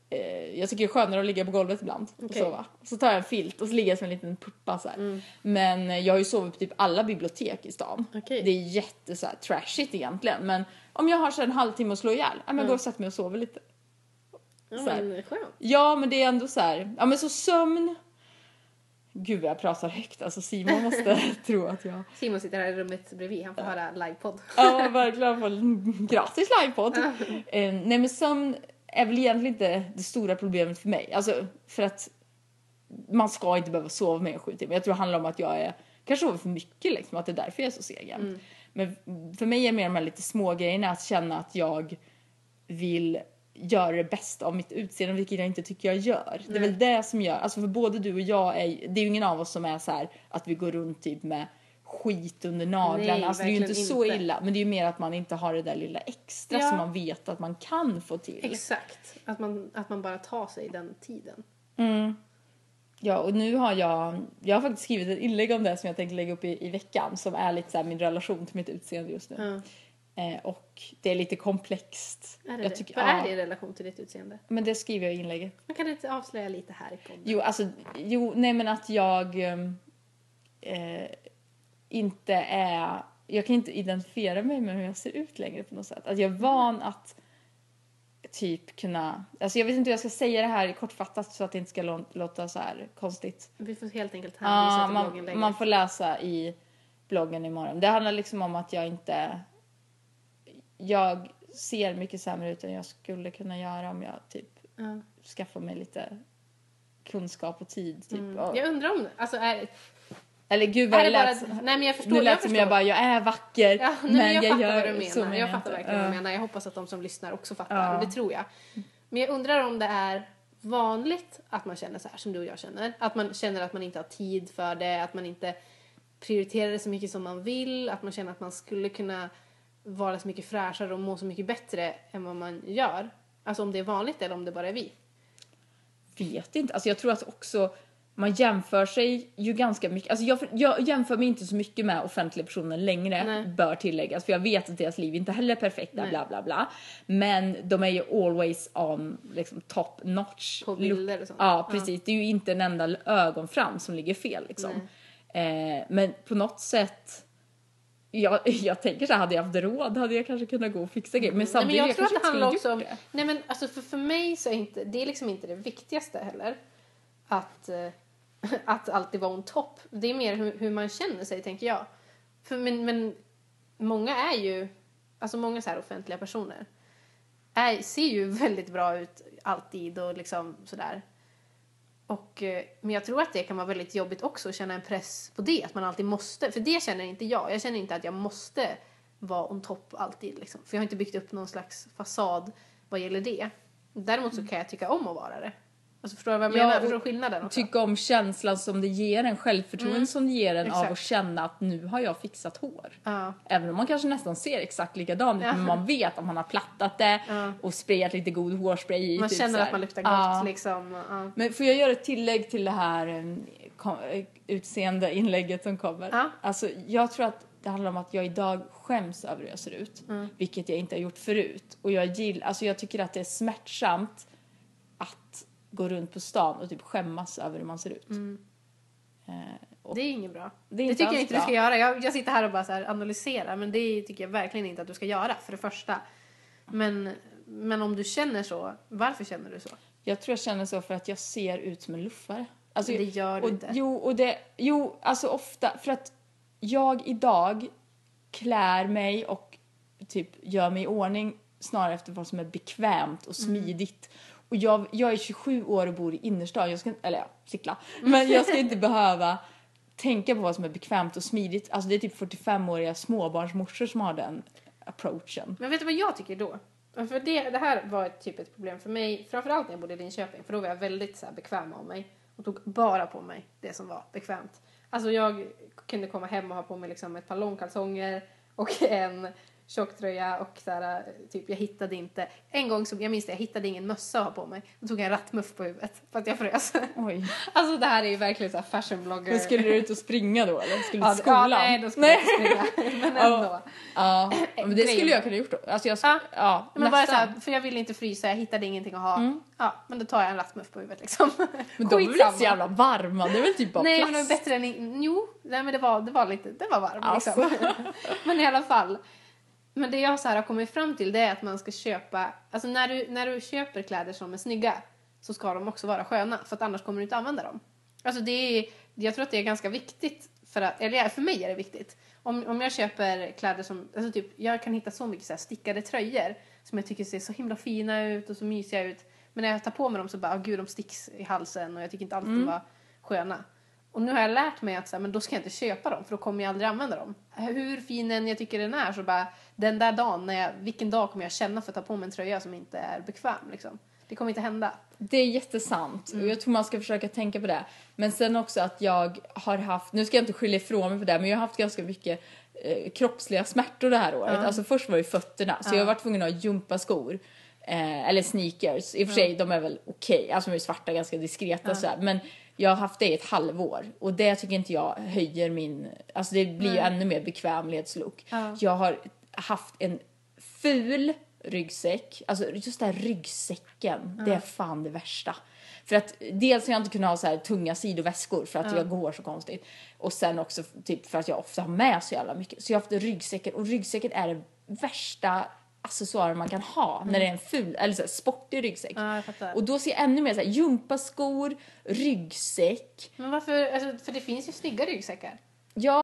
eh, jag tycker det är skönare att ligga på golvet ibland och Okej. sova. Så tar jag en filt och så ligger jag som en liten puppa så här. Mm. Men jag har ju sovit på typ alla bibliotek i stan. Okej. Det är jätte så här trashigt egentligen, men om jag har så en halvtimme att slå ihjäl, ja, men jag går och sätter mig och sover lite. Ja, Så här. men skönt. Ja, men det är ändå så här, ja men så sömn. Gud, jag pratar högt. Alltså Simon måste tro att jag... Simon sitter här i rummet bredvid. Han får höra livepodd. Ja, verkligen. Få en gratis livepodd. eh, nej, men sömn är väl egentligen inte det stora problemet för mig. Alltså, för att man ska inte behöva sova mer än sju timmar. Jag tror det handlar om att jag är kanske sover för mycket, liksom. Att det är därför jag är så seg. Mm. Men för mig är det mer de här lite små grejerna att känna att jag vill göra det bästa av mitt utseende, vilket jag inte tycker jag gör. Det är väl det som gör, alltså för både du och jag är, det är ju ingen av oss som är så här att vi går runt typ med skit under naglarna. Nej, alltså det är ju inte, verkligen så inte. illa, men det är ju mer att man inte har det där lilla extra Ja. som man vet att man kan få till. Exakt. Att man, att man bara tar sig den tiden. Mm. Ja, och nu har jag jag har faktiskt skrivit ett inlägg om det som jag tänkte lägga upp i, i veckan, som är lite så här min relation till mitt utseende just nu. Ja. Eh, och det är lite komplext. Är det jag det? tycker, Vad ja, är det i relation till ditt utseende? men det skriver jag i inlägget. Man kan inte avslöja lite här i podden. Jo, alltså, jo, nej men att jag ehm, eh, inte är, jag kan inte identifiera mig med hur jag ser ut längre på något sätt. Att jag är van att typ kunna, alltså jag vet inte hur jag ska säga det här kortfattat så att det inte ska lå- låta så här konstigt. Vi får helt enkelt hänvisa Ja, till man, bloggen längre. man får läsa i bloggen imorgon. Det handlar liksom om att jag inte, jag ser mycket sämre ut än jag skulle kunna göra om jag typ Ja. skaffar mig lite kunskap och tid typ. Mm. Och, Jag undrar om, alltså är, eller gud vad är det det bara, lät, nej men jag förstår, nu jag lät förstår. som jag bara, jag är vacker. Ja, nej, men men jag, jag fattar gör, vad du så menar. Jag jag fattar inte. verkligen vad Ja. du menar. Jag hoppas att de som lyssnar också fattar. Ja. Det tror jag. Men jag undrar om det är vanligt att man känner så här som du och jag känner. Att man känner att man inte har tid för det. Att man inte prioriterar det så mycket som man vill. Att man känner att man skulle kunna vara så mycket fräschare och må så mycket bättre än vad man gör. Alltså om det är vanligt eller om det bara är vi. Vet inte. Alltså jag tror att också man jämför sig ju ganska mycket. Alltså jag, jag jämför mig inte så mycket med offentliga personer längre, Nej. bör tilläggas. För jag vet att deras liv inte heller är perfekta, Nej. bla bla bla. Men de är ju always on liksom, top notch. På bilder och sånt. Ja, precis. Det är ju inte en enda ögon fram som ligger fel liksom. Eh, men på något sätt, jag, jag tänker så här, hade jag haft råd hade jag kanske kunnat gå och fixa grejer. Men Nej, men samtidigt jag jag tror att kanske det inte handlar skulle också gjort om... det. Nej men alltså för, för mig så är inte, det är liksom inte det viktigaste heller. Att, eh, att alltid vara on top. Det är mer hur, hur man känner sig, tänker jag. För, men, men många är ju, alltså många så här offentliga personer är, ser ju väldigt bra ut alltid och liksom sådär. Och, eh, men jag tror att det kan vara väldigt jobbigt också att känna en press på det. Att man alltid måste, för det känner inte jag. Jag känner inte att jag måste vara on top alltid. Liksom. För jag har inte byggt upp någon slags fasad vad gäller det. Däremot så kan jag tycka om att vara det. Alltså förstår du vad jag Ja, menar? och Förstår du skillnaden också? Tycka om känslan som det ger en, självförtroende Mm. som det ger en av Exakt. att känna att nu har jag fixat hår. Ja. Även om man kanske nästan ser exakt likadan ut, Ja. men man vet om man har plattat det Ja. och sprayat lite god hårspray i. Man typ känner så här. att man luktar gott Ja. liksom. Ja. Men får jag göra ett tillägg till det här eh, kom, eh, utseende inlägget som kommer? Ja. Alltså, jag tror att det handlar om att jag idag skäms över hur jag ser ut. Mm. Vilket jag inte har gjort förut. Och jag, gill, alltså, jag tycker att det är smärtsamt att gå runt på stan och typ skämmas över hur man ser ut. Eh, och Det är inget bra. Det Det, är inte tycker jag alls inte bra. du ska göra. Jag, jag sitter här och bara så här analyserar. Men det tycker jag verkligen inte att du ska göra. För det första. Men, men om du känner så. Varför känner du så? Jag tror jag känner så för att jag ser ut som en luffare. Alltså, Men det gör du och, inte. Jo, och det, jo, alltså ofta. För att jag idag klär mig och typ gör mig i ordning snarare efter vad som är bekvämt och smidigt. Och jag, jag är tjugosju år och bor i innerstan. Jag ska, eller ja, cykla. Men jag ska inte behöva tänka på vad som är bekvämt och smidigt. Alltså det är typ fyrtiofemåriga småbarnsmorsor som har den approachen. Men vet du vad jag tycker då? För det, det här var ett, typ ett problem för mig. Framförallt när jag bodde i Linköping. För då var jag väldigt så här, bekväm av mig. Och tog bara på mig det som var bekvämt. Alltså jag kunde komma hem och ha på mig liksom ett par långkalsonger. Och en tjocktröja och så här, typ jag hittade inte en gång som jag minns det, jag hittade ingen mössa att ha på mig. Då tog jag en rattmuff på huvudet för att jag frös. Oj. Alltså det här är ju verkligen så här fashionblogger. Men skulle du ut och springa då eller skulle du Ja, till skolan? ja, nej, då skulle jag inte springa. Men ändå. Ja, men det skulle jag kunna gjort då. Alltså jag Ja, ja, men bara så nästan. här, för jag ville inte frysa, jag hittade ingenting att ha. Ja, men då tar jag en rattmuff på huvudet liksom. Men de är väl inte så jävla varma, det är väl typ bara Nej, plast. men det var bättre än in... Jo, nej men det var, det var lite, det var varmt Alltså. liksom. Men i alla fall. Men det jag så här har kommit fram till det är att man ska köpa, alltså när du, när du köper kläder som är snygga så ska de också vara sköna, för att annars kommer du inte använda dem. Alltså det är, jag tror att det är ganska viktigt för att, eller för mig är det viktigt. Om, om jag köper kläder som, alltså typ, jag kan hitta så mycket så här stickade tröjor som jag tycker ser så himla fina ut och så mysiga ut. Men när jag tar på mig dem så bara, oh, gud de sticks i halsen och jag tycker inte alltid mm. de var sköna. Och nu har jag lärt mig att så här, men då ska jag inte köpa dem för då kommer jag aldrig använda dem. Hur fin än jag tycker den är så bara, den där dagen, när jag, vilken dag kommer jag känna för att ta på mig en tröja som inte är bekväm liksom. Det kommer inte hända. Det är jättesant. Mm. Och jag tror man ska försöka tänka på det. Men sen också att jag har haft, nu ska jag inte skylla ifrån mig på det, men jag har haft ganska mycket eh, kroppsliga smärtor det här året. Mm. Alltså först var det fötterna, så mm. jag har varit tvungen att ha gympaskor. Eh, eller sneakers. I och för sig, mm. de är väl okej. Okay. Alltså de är svarta, ganska diskreta mm. så här. Men jag har haft det i ett halvår. Och det tycker inte jag höjer min... Alltså det blir mm. ju ännu mer bekvämlighetslook. Mm. Jag har haft en ful ryggsäck. Alltså just den här ryggsäcken. Mm. Det är fan det värsta. För att dels har jag inte kunnat ha så här tunga sidoväskor. För att mm. jag går så konstigt. Och sen också typ för att jag ofta har med så jävla mycket. Så jag har haft ryggsäcken. Och ryggsäcken är det värsta accessoarer man kan ha mm. när det är en ful eller så här, sportig ryggsäck. Ja, jag fattar. Och då ser jag ännu mer så här gympaskor, ryggsäck. Men varför, alltså, för det finns ju snygga ryggsäckar. Ja.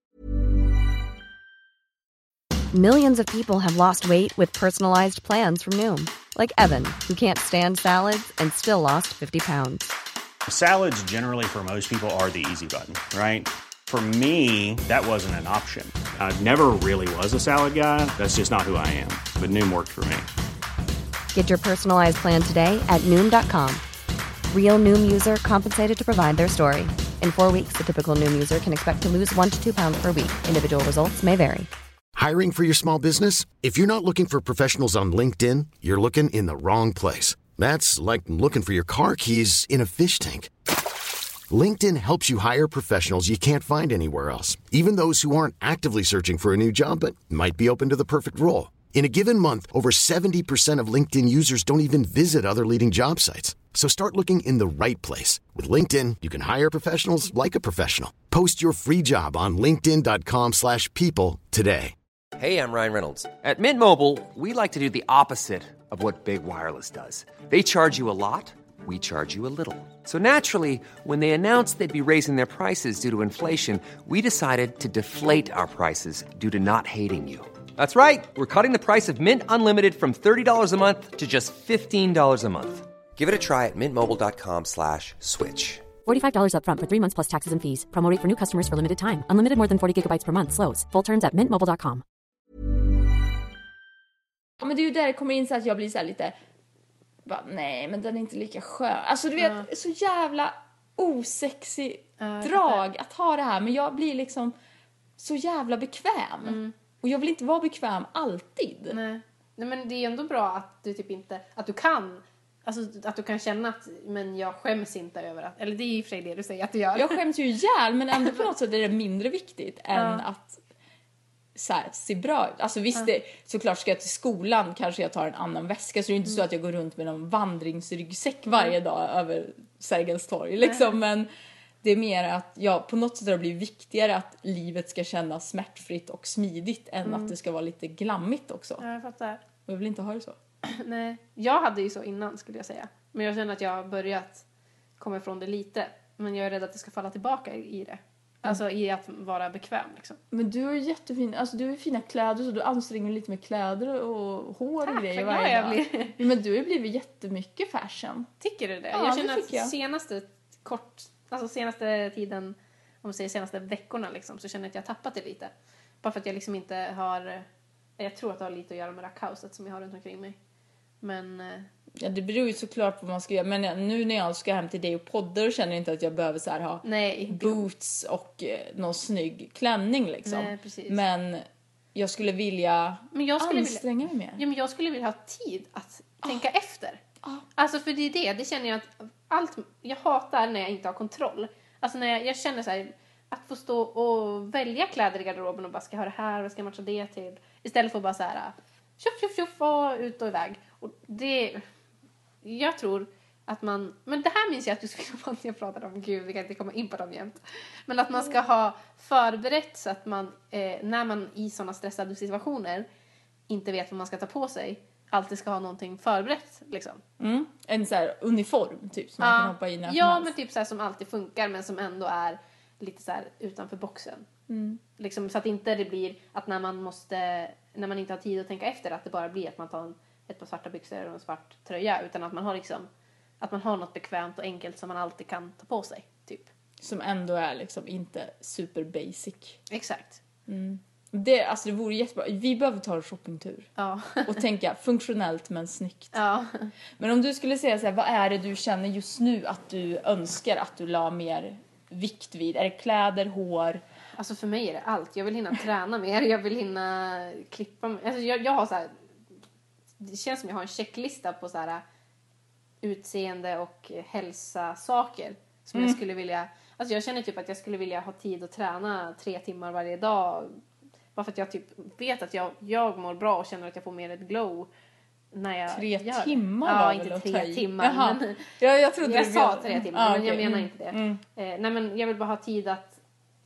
Millions of people have lost weight with personalized plans from Noom. Like Evan, who can't stand salads and still lost fifty pounds. Salads generally for most people are the easy button, right? For me, that wasn't an option. I never really was a salad guy. That's just not who I am. But Noom worked for me. Get your personalized plan today at Noom dot com. Real Noom user compensated to provide their story. In four weeks, the typical Noom user can expect to lose one to two pounds per week. Individual results may vary. Hiring for your small business? If you're not looking for professionals on LinkedIn, you're looking in the wrong place. That's like looking for your car keys in a fish tank. LinkedIn helps you hire professionals you can't find anywhere else, even those who aren't actively searching for a new job but might be open to the perfect role. In a given month, over seventy percent of LinkedIn users don't even visit other leading job sites. So start looking in the right place. With LinkedIn, you can hire professionals like a professional. Post your free job on linkedin dot com slash people today. Hey, I'm Ryan Reynolds. At Mint Mobile, we like to do the opposite of what Big Wireless does. They charge you a lot. We charge you a little. So naturally, when they announced they'd be raising their prices due to inflation, we decided to deflate our prices due to not hating you. That's right. We're cutting the price of Mint Unlimited from thirty dollars a month to just fifteen dollars a month. Give it a try at mintmobile.com slash switch. forty-five dollars up front for three months plus taxes and fees. Promo rate for new customers for limited time. Unlimited more than forty gigabytes per month. Slows full terms at mint mobile dot com. Ja, men det är ju där det kommer in så att jag blir så här lite... Bara, nej, men den är inte lika skön. Alltså du vet, uh. så jävla osexig uh, drag att ha det här. Men jag blir liksom så jävla bekväm. Mm. Och jag vill inte vara bekväm alltid. Nej. Nej, men det är ändå bra att du typ inte... Att du kan... Alltså att du kan känna att men jag skäms inte över att... Eller det är i och för sig det du säger att du gör. Jag skäms ju ihjäl, men ändå på något sätt är det mindre viktigt än uh. att... Så här, se bra ut. Alltså visst, det, såklart ska jag till skolan kanske jag tar en annan väska. Så det är inte mm. så att jag går runt med någon vandringsryggsäck varje dag över Sergels torg. Liksom. Men det är mer att jag på något sätt har blivit viktigare att livet ska kännas smärtfritt och smidigt. Än mm. att det ska vara lite glammigt också. Ja, jag fattar. Och jag vill inte ha det så. Nej, jag hade ju så innan skulle jag säga. Men jag känner att jag har börjat komma ifrån det lite. Men jag är rädd att det ska falla tillbaka i det. Alltså i att vara bekväm liksom. Men du är jättefin. Alltså du har fina kläder så du anstränger lite med kläder och hår och grejer varje jag dag. Blir... Men du har blivit jättemycket fashion. Tycker du det? Ja, jag känner det att jag. senaste kort alltså senaste tiden, om man säger senaste veckorna liksom, så känner jag att jag har tappat det lite. Bara för att jag liksom inte har, jag tror att det har lite att göra med det här kaoset som jag har runt omkring mig. Men ja, det beror ju såklart på vad man ska göra. Men nu när jag ska hem till dig och poddar känner jag inte att jag behöver så här ha Nej, boots och eh, någon snygg klänning liksom. Nej, precis. Men jag skulle vilja men jag skulle anstränga vilja, mig mer. Ja, men jag skulle vilja ha tid att oh. tänka efter. Oh. Alltså för det är det, det känner jag att allt, jag hatar när jag inte har kontroll. Alltså när jag, jag känner så här, att få stå och välja kläder i garderoben och bara ska jag ha det här och ska jag matcha det till. Istället för bara så här, tjoff, tjoff, tjoff och ut och iväg. Och det, jag tror att man, men det här minns jag att du skulle vara när jag pratade om, gud vi kan inte komma in på dem jämt. Men att man ska ha förberett så att man, eh, när man i sådana stressade situationer inte vet vad man ska ta på sig, alltid ska ha någonting förberett liksom. Mm. En så här uniform typ som ja. man kan hoppa in när som Ja, helst. men typ så här som alltid funkar men som ändå är lite så här utanför boxen. Mm. Liksom, så att inte det blir att när man måste, när man inte har tid att tänka efter, att det bara blir att man tar en, ett par svarta byxor och en svart tröja, utan att man har liksom, att man har något bekvämt och enkelt som man alltid kan ta på sig typ. Som ändå är liksom inte super basic. Exakt. Mm. Det, alltså det vore jättebra. Vi behöver ta en shoppingtur. Ja. Och tänka funktionellt men snyggt. Ja. Men om du skulle säga så här, vad är det du känner just nu att du önskar att du la mer vikt vid? Är det kläder, hår? Alltså för mig är det allt. Jag vill hinna träna mer. Jag vill hinna klippa mig. Alltså jag, jag har så här, det känns som jag har en checklista på så här utseende och hälsa saker som mm. jag skulle vilja. Alltså jag känner typ att jag skulle vilja ha tid att träna tre timmar varje dag. Bara för att jag typ vet att jag, jag mår bra och känner att jag får mer ett glow när jag tre gör timmar det. Ja, inte tre timmar. Men, ja, jag trodde jag du sa vet. tre timmar, ah, men okay. jag menar mm. inte det. Mm. Eh, nej, men jag vill bara ha tid att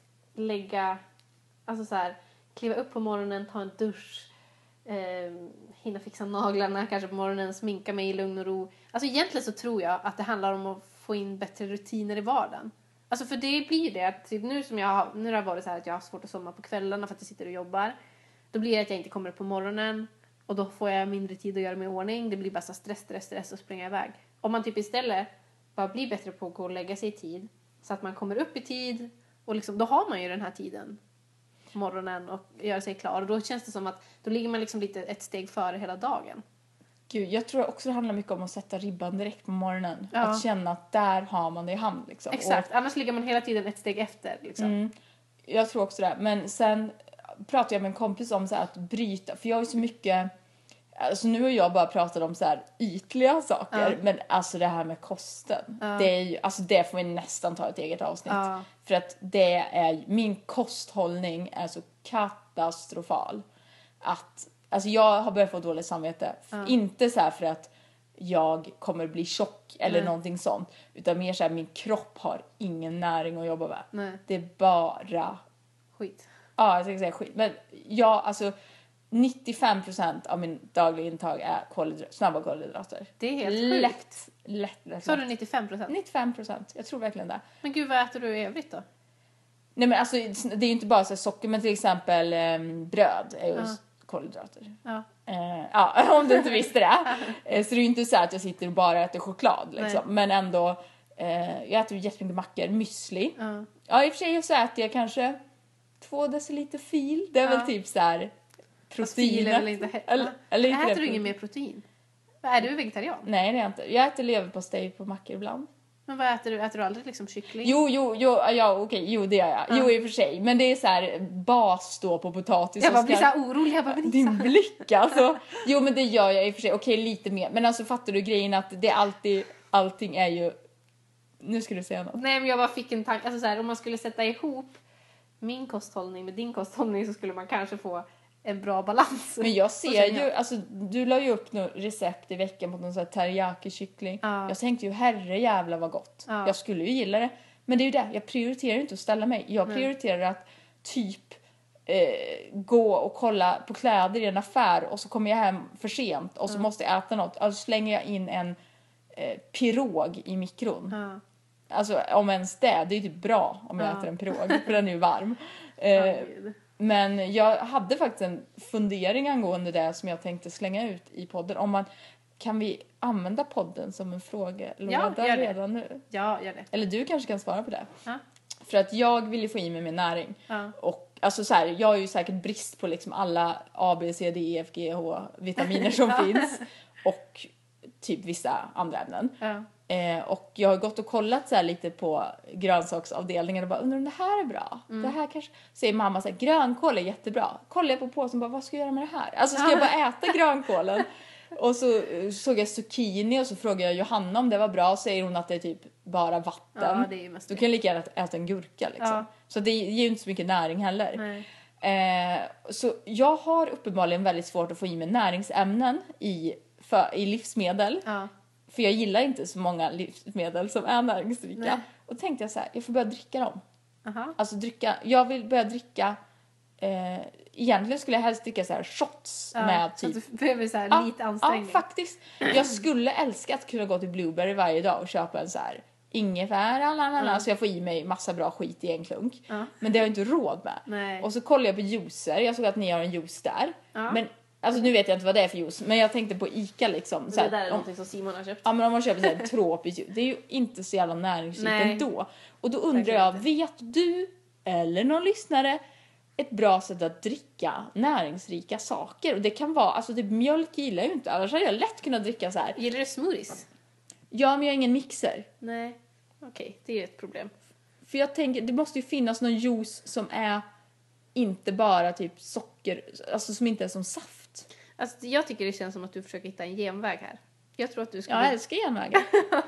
lägga, alltså så här, kliva upp på morgonen, ta en dusch, eh, hinna fixa naglarna kanske på morgonen, sminka mig i lugn och ro. Alltså egentligen så tror jag att det handlar om att få in bättre rutiner i vardagen. Alltså för det blir det att typ nu som jag har, nu har det varit så här att jag har svårt att somna på kvällarna för att jag sitter och jobbar. Då blir det att jag inte kommer upp på morgonen och då får jag mindre tid att göra mig i ordning. Det blir bara så stress, stress, stress och springa iväg. Om man typ istället bara blir bättre på att gå och lägga sig i tid så att man kommer upp i tid och liksom, då har man ju den här tiden på morgonen och gör sig klar. Och då känns det som att då ligger man liksom lite ett steg före hela dagen. Gud, jag tror också det handlar mycket om att sätta ribban direkt på morgonen. Ja. Att känna att där har man det i hand. Liksom. Exakt, och, annars ligger man hela tiden ett steg efter. Liksom. Mm, jag tror också det. Men sen pratade jag med en kompis om så här, att bryta. För jag har ju så mycket... Alltså nu har jag bara pratat om så här ytliga saker. Ja. Men alltså det här med kosten. Ja. Det, är ju, alltså det får vi nästan ta ett eget avsnitt. Ja. För att det är... Min kosthållning är så katastrofal. Att... Alltså jag har börjat få dåligt samvete. Ja. Inte så här för att jag kommer bli tjock eller Nej. någonting sånt. Utan mer så här, min kropp har ingen näring att jobba med. Nej. Det är bara... Skit. Ja, jag ska säga skit. Men jag, alltså nittiofem procent av min dagliga intag är kolhydrat, snabba kolhydrater. Det är helt lätt, sjukt. Lätt, lätt. Så är det nittiofem procent? nittiofem procent, jag tror verkligen det. Men gud, vad äter du i övrigt då? Nej men alltså, det är ju inte bara så socker, men till exempel eh, bröd är ju ja. kolhydrater. Ja. Eh, ja, om du inte visste det. eh, så det är ju inte så att jag sitter och bara äter choklad liksom. Nej. Men ändå, eh, jag äter ju jättemycket mackor, müsli. Ja. Ja, i och för sig så äter jag kanske två deciliter fil. Det är ja. väl typ så här protein. Eller inte he- eller, eller inte äter du ingen mer protein? Är du vegetarian? Nej, det är jag inte. Jag äter leverpastej på mackor ibland. Men vad äter du? Äter du aldrig liksom kyckling? Jo, jo, jo, ja, okej, jo det gör jag. Ja. Jo, i och för sig. Men det är så här bas då på potatis. Jag bara blir så här orolig. Jag bara, din blick alltså. Jo, men det gör jag i och för sig. Okej, lite mer. Men alltså fattar du grejen att det är alltid, allting är ju... Nu ska du säga något. Nej, men jag bara fick en tanke. Alltså så här, om man skulle sätta ihop min kosthållning med din kosthållning så skulle man kanske få en bra balans. Men jag ser ju, alltså du la ju upp något recept i veckan på någon sån här teriyaki-kyckling. Ja. Jag tänkte ju, herre jävla vad gott. Ja. Jag skulle ju gilla det. Men det är ju det, jag prioriterar inte att ställa mig. Jag prioriterar mm. att typ eh, gå och kolla på kläder i en affär och så kommer jag hem för sent och så mm. måste jag äta något. Alltså slänger jag in en eh, pirog i mikron. Ja. Alltså om ens det, det är ju typ bra om jag ja. äter en pirog för den är ju varm. Eh, oh, men jag hade faktiskt en fundering angående det som jag tänkte slänga ut i podden. Om man, kan vi använda podden som en frågelåda ja, redan nu? Ja, gör det. Eller du kanske kan svara på det. Ja. För att jag vill ju få i mig min näring. Ja. Och alltså så här, jag har ju säkert brist på liksom alla A, B, C, D, E, F, G, H vitaminer som finns. Och typ vissa andra ämnen. Ja. Eh, och jag har gått och kollat så här lite på grönsaksavdelningen och bara undrar om det här är bra. Mm. Det här kanske... Säger mamma så här, grönkål är jättebra. Kollar jag på påsen och bara, vad ska jag göra med det här? Alltså ska jag bara äta grönkålen? Och så såg jag zucchini och så frågade jag Johanna om det var bra. Och säger hon att det är typ bara vatten. Ja, det är ju mest du kan lika gärna äta en gurka liksom. Ja. Så det ger ju inte så mycket näring heller. Nej. Eh, så jag har uppenbarligen väldigt svårt att få i mig näringsämnen i, för, i livsmedel. Ja. För jag gillar inte så många livsmedel som är näringsrika. Nej. Och tänkte jag så här, jag får börja dricka dem. Aha. Alltså dricka, jag vill börja dricka, eh, egentligen skulle jag helst dricka så här shots ja, med typ. Så du behöver så här ja, lite ansträngning. Ja, faktiskt. Jag skulle älska att kunna gå till Blueberry varje dag och köpa en så här ingefära, lalala, mm. så jag får i mig massa bra skit i en klunk. Ja. Men det har jag inte råd med. Nej. Och så kollar jag på juicer, jag såg att ni har en juice där. Ja. Men alltså nu vet jag inte vad det är för juice, men jag tänkte på Ica liksom. Så det där är någonting som Simon har köpt. Ja, men om man köper så här tropiskt juice, det är ju inte så jävla näringsrikt ändå. Och då undrar jag, vet du eller någon lyssnare ett bra sätt att dricka näringsrika saker? Och det kan vara, alltså det mjölk gillar jag ju inte, annars hade jag lätt kunnat dricka så här. Gillar du smoothies? Ja, men jag har ingen mixer. Nej, okej, okay, det är ett problem. För jag tänker, det måste ju finnas någon juice som är inte bara typ socker, alltså som inte är som saft. Alltså jag tycker det känns som att du försöker hitta en genväg här. Jag tror att du ska... Jag älskar genvägar.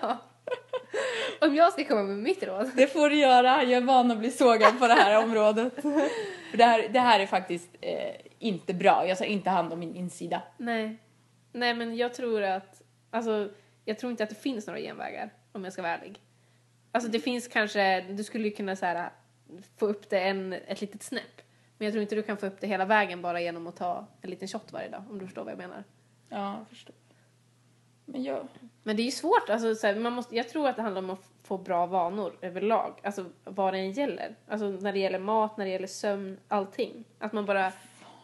Om jag ska komma med mitt råd. Det får du göra, jag är van att bli sågad på det här området. För det här, det här är faktiskt eh, inte bra, jag tar inte hand om min insida. Nej, Nej men jag tror att, alltså jag tror inte att det finns några genvägar, om jag ska vara ärlig. Alltså det finns kanske, du skulle ju kunna så här, få upp det en, ett litet snäpp. Men jag tror inte du kan få upp det hela vägen bara genom att ta en liten shot varje dag, om du förstår vad jag menar. Ja, jag förstår. Men, jag... Men det är ju svårt, alltså, så här, man måste, jag tror att det handlar om att få bra vanor överlag. Alltså vad det än gäller. Alltså när det gäller mat, när det gäller sömn, allting. Att man bara...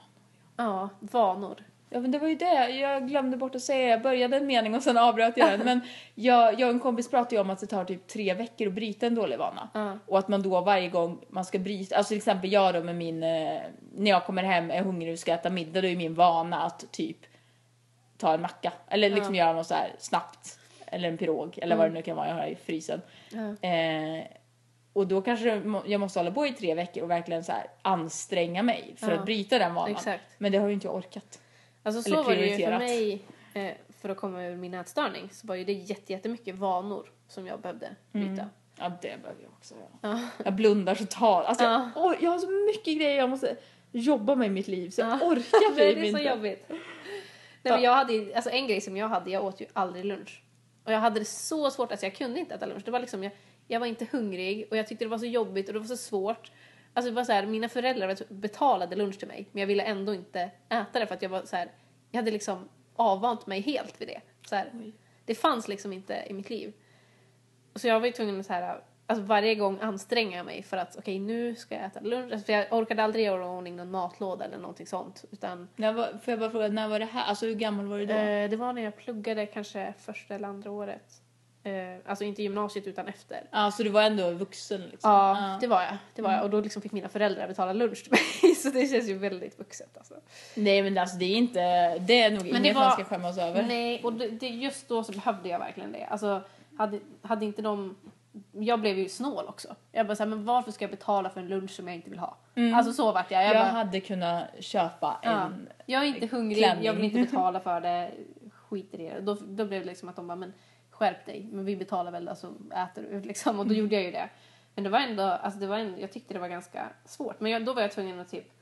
Ja, vanor. Ja, men det var ju det. Jag glömde bort att säga. Jag började en mening och sen avbröt jag den. Men jag, jag och en kompis pratade ju om att det tar typ tre veckor att bryta en dålig vana. Uh. Och att man då varje gång man ska bryta... Alltså till exempel jag då med min... Eh, när jag kommer hem, är hungrig och ska äta middag, då är min vana att typ ta en macka. Eller liksom uh. göra något så här snabbt. Eller en pirog. Eller mm. vad det nu kan vara jag har i frysen. Uh. Eh, och då kanske jag måste hålla på i tre veckor och verkligen så här anstränga mig för uh. att bryta den vanan. Exakt. Men det har ju inte jag orkat. Alltså så var det ju för mig, eh, för att komma över min ätstörning, så var ju det jätte, jättemycket vanor som jag behövde bryta. Mm. Ja, det behöver jag också göra. Ja. Jag blundar så tar. Alltså, ja. jag, oh, jag har så mycket grejer jag måste jobba med i mitt liv, så jag ja. orkar det. Det är så inte. jobbigt. Nej, men jag hade, alltså en grej som jag hade, jag åt ju aldrig lunch. Och jag hade det så svårt, alltså jag kunde inte äta lunch. Det var liksom, jag, jag var inte hungrig och jag tyckte det var så jobbigt och det var så svårt. Alltså det var så här, mina föräldrar betalade lunch till mig, men jag ville ändå inte äta det för att jag var så här, jag hade liksom avvant mig helt vid det. Så här, det fanns liksom inte i mitt liv. Så jag var ju tvungen att så här, alltså varje gång anstränga mig för att okej, okay, nu ska jag äta lunch. Alltså för jag orkade aldrig göra ordning någon matlåda eller någonting sånt. Utan, när var, får jag bara fråga, när var det här? Alltså hur gammal var du då? Eh, det var när jag pluggade kanske första eller andra året. Eh, alltså inte gymnasiet utan efter. Ja, så du var ändå vuxen liksom? Ja, ja. det var jag. Det var jag. Och då liksom fick mina föräldrar betala lunch till mig. Så det känns ju väldigt vuxet alltså. Nej, men alltså det är inte, det är nog men inget det var, man ska skämmas över. Nej, och det, det, just då så behövde jag verkligen det. Alltså, hade, hade inte de... Jag blev ju snål också. Jag bara såhär, men varför ska jag betala för en lunch som jag inte vill ha? Mm. Alltså så vart jag. Jag, jag bara, hade kunnat köpa en ja, jag är inte hungrig, klänning. Jag vill inte betala för det. Skiter i det. Då, då blev det liksom att de bara, men skärp dig. Men vi betalar väl, alltså äter du liksom. Och då mm. gjorde jag ju det. Men det var ändå, alltså det var ändå, jag tyckte det var ganska svårt. Men jag, då var jag tvungen att typ,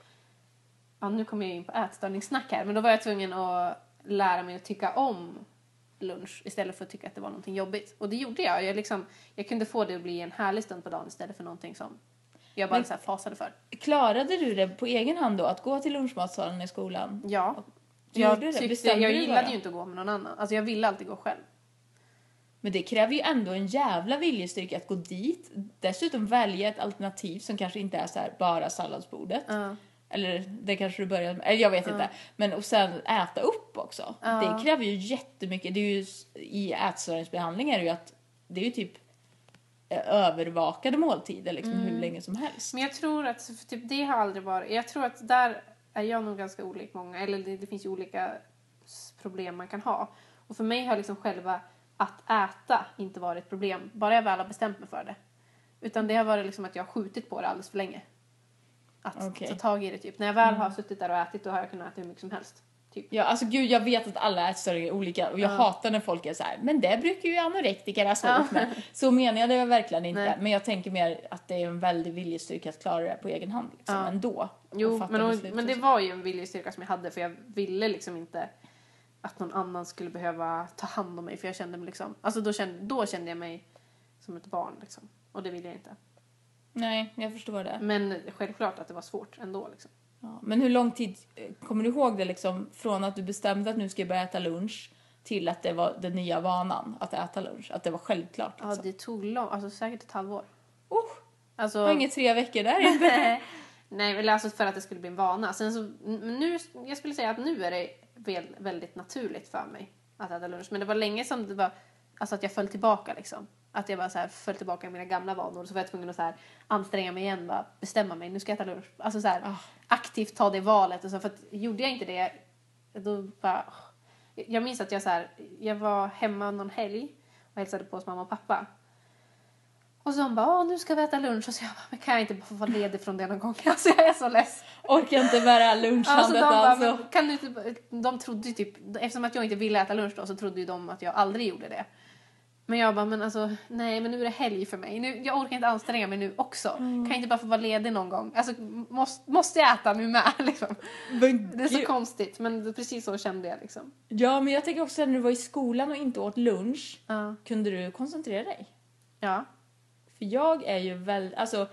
ja nu kommer jag in på ätstörningssnack här. Men då var jag tvungen att lära mig att tycka om lunch istället för att tycka att det var någonting jobbigt. Och det gjorde jag. Jag, liksom, jag kunde få det att bli en härlig stund på dagen istället för någonting som jag bara men, så här fasade för. Klarade du det på egen hand då? Att gå till lunchmatsalen i skolan? Ja. Du jag gjorde det? Tyckte, jag gillade bara? ju inte att gå med någon annan. Alltså jag ville alltid gå själv. Men det kräver ju ändå en jävla viljestyrka att gå dit. Dessutom välja ett alternativ som kanske inte är så här bara salladsbordet. Uh. Eller det kanske du började med. Jag vet uh. inte. Men och sen äta upp också. Uh. Det kräver ju jättemycket. Det är ju, i ätstörningsbehandling är det ju att det är ju typ övervakade måltider liksom mm. hur länge som helst. Men jag tror att för typ det har aldrig varit. Jag tror att där är jag nog ganska olik många. Eller det, det finns ju olika problem man kan ha. Och för mig har liksom själva att äta inte varit ett problem. Bara jag väl har bestämt mig för det. Utan det har varit liksom att jag har skjutit på det alldeles för länge. Att okay. ta tag i det typ. När jag väl mm. har suttit där och ätit, då har jag kunnat äta hur mycket som helst. Typ. Ja, alltså gud, jag vet att alla ätstörningar är olika. Och jag ja. hatar när folk är så här, men det brukar ju anorektiker ha svårt ja. med. Så menar jag det verkligen inte. Nej. Men jag tänker mer att det är en väldig viljestyrka att klara det på egen hand. Liksom, ja. ändå. Jo, men, och, men det var ju en viljestyrka som jag hade. För jag ville liksom inte att någon annan skulle behöva ta hand om mig. För jag kände mig liksom, alltså då kände, då kände jag mig som ett barn liksom. Och det ville jag inte. Nej, jag förstår det. Men självklart att det var svårt ändå liksom. Ja, men hur lång tid kommer du ihåg det liksom från att du bestämde att nu ska jag börja äta lunch till att det var den nya vanan att äta lunch, att det var självklart liksom. Ja, det tog lång, alltså säkert ett halvår. Oh, alltså var inget tre veckor där inte. Nej, men alltså för att det skulle bli en vana. Sen så nu, jag skulle säga att nu är det väl, väldigt naturligt för mig att äta lunch, men det var länge som det var alltså att jag föll tillbaka liksom. Att jag bara så här föll tillbaka i mina gamla vanor. Så var jag tvungen att så här anstränga mig igen. Bara bestämma mig. Nu ska jag äta lunch. Alltså så här oh. aktivt ta det valet. Och så, för att gjorde jag inte det. Då bara... Jag minns att jag så här... Jag var hemma någon helg. Och hälsade på hos mamma och pappa. Och så hon bara, åh nu ska vi äta lunch. Och så jag bara, men kan jag inte få vara ledig från det någon gång? Alltså jag är så less. Orkar inte bära lunchhandet alltså. De, alltså. bara, kan du inte, de trodde ju typ... Eftersom att jag inte ville äta lunch då. Så trodde ju de att jag aldrig gjorde det. Men jag bara, men alltså, nej, men nu är det helg för mig. Nu, jag orkar inte anstränga mig nu också. Mm. Kan jag inte bara få vara ledig någon gång? Alltså, måste, måste jag äta nu med, liksom? Men, det är så gud. Konstigt, men precis så kände jag, liksom. Ja, men jag tänker också att när du var i skolan och inte åt lunch, uh. kunde du koncentrera dig? Ja. För jag är ju väldigt, alltså,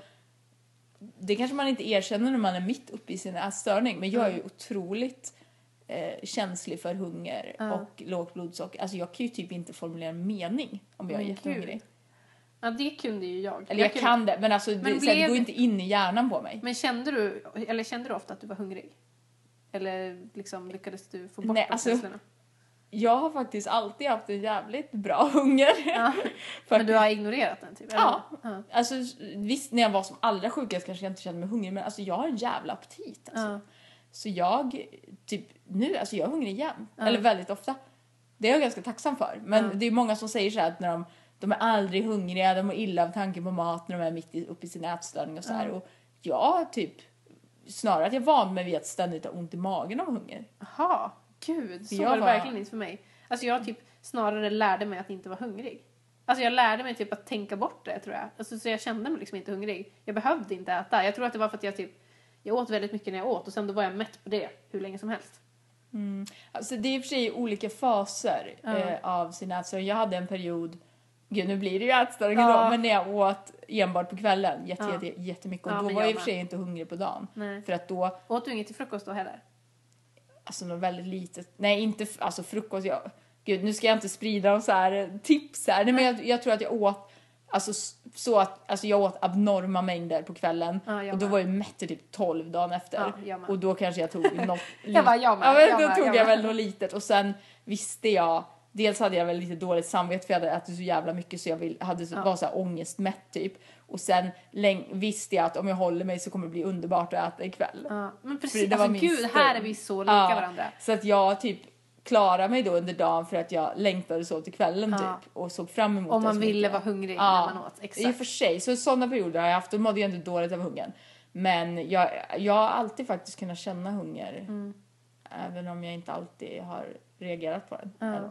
det kanske man inte erkänner när man är mitt uppe i sin ätstörning, men jag är ju otroligt... Eh, känslig för hunger uh. och lågt blodsocker. Alltså jag kan ju typ inte formulera en mening om jag är mm, jättehungrig. Ja, det kunde ju jag. Eller jag, jag kunde... kan det, men alltså men det, blev... det går inte in i hjärnan på mig. Men kände du, eller kände du ofta att du var hungrig? Eller liksom lyckades du få bort Nej, de alltså, känslorna? Jag har faktiskt alltid haft en jävligt bra hunger. Ja. Men du har ignorerat den typ? Eller? Ja. ja. Alltså visst, när jag var som allra sjukast kanske jag inte kände mig hungrig, men alltså jag har en jävla aptit alltså. Ja. Så jag, typ nu, alltså jag är hungrig igen. Mm. Eller väldigt ofta. Det är jag ganska tacksam för. Men mm. det är många som säger så här att när de, de är aldrig hungriga, de mår illa av tanken på mat när de är mitt i, uppe i sin ätstörning och så här. Mm. Och jag typ, snarare att jag van mig vid att ständigt ha ont i magen av hunger. Jaha, gud, så jag var det var... verkligen inte för mig. Alltså jag typ snarare lärde mig att inte vara hungrig. Alltså jag lärde mig typ att tänka bort det, tror jag. Alltså så jag kände mig liksom inte hungrig. Jag behövde inte äta. Jag tror att det var för att jag typ Jag åt väldigt mycket när jag åt och sen då var jag mätt på det hur länge som helst. Mm. Alltså det är i och för sig olika faser ja. eh, av sin ätstörning. Jag hade en period, gud nu blir det ju ätstörning ja. då, men när jag åt enbart på kvällen jätte, ja. jätte, jättemycket. Och ja, då var jag i och för sig inte hungrig på dagen. Nej. För att då... Åt du inget till frukost då heller? Alltså något väldigt litet. Nej, inte alltså frukost. Jag, gud, nu ska jag inte sprida så här tips här. Nej, men jag, jag tror att jag åt... Alltså så att alltså jag åt abnorma mängder på kvällen ja, och då var jag mätt typ tolv dagen efter ja, och då kanske jag tog något jag bara, jag med, ja, men jag då med, tog jag, jag väl något litet och sen visste jag dels hade jag väl lite dåligt samvete för jag hade ätit så jävla mycket så jag vill, hade så, ja. var så här ångestmätt typ och sen läng, visste jag att om jag håller mig så kommer det bli underbart att äta ikväll. Ja, men precis, det var alltså gud, stund. Här är vi så lika ja, varandra. Så att jag typ klara mig då under dagen för att jag längtade så till kvällen ja. typ och såg fram emot om det man ville mycket. Vara hungrig ja. när man åt exakt. I och för sig så sådana perioder har jag haft och mådde jag inte dåligt av hungern men jag, jag har alltid faktiskt kunnat känna hunger mm. även om jag inte alltid har reagerat på den ja.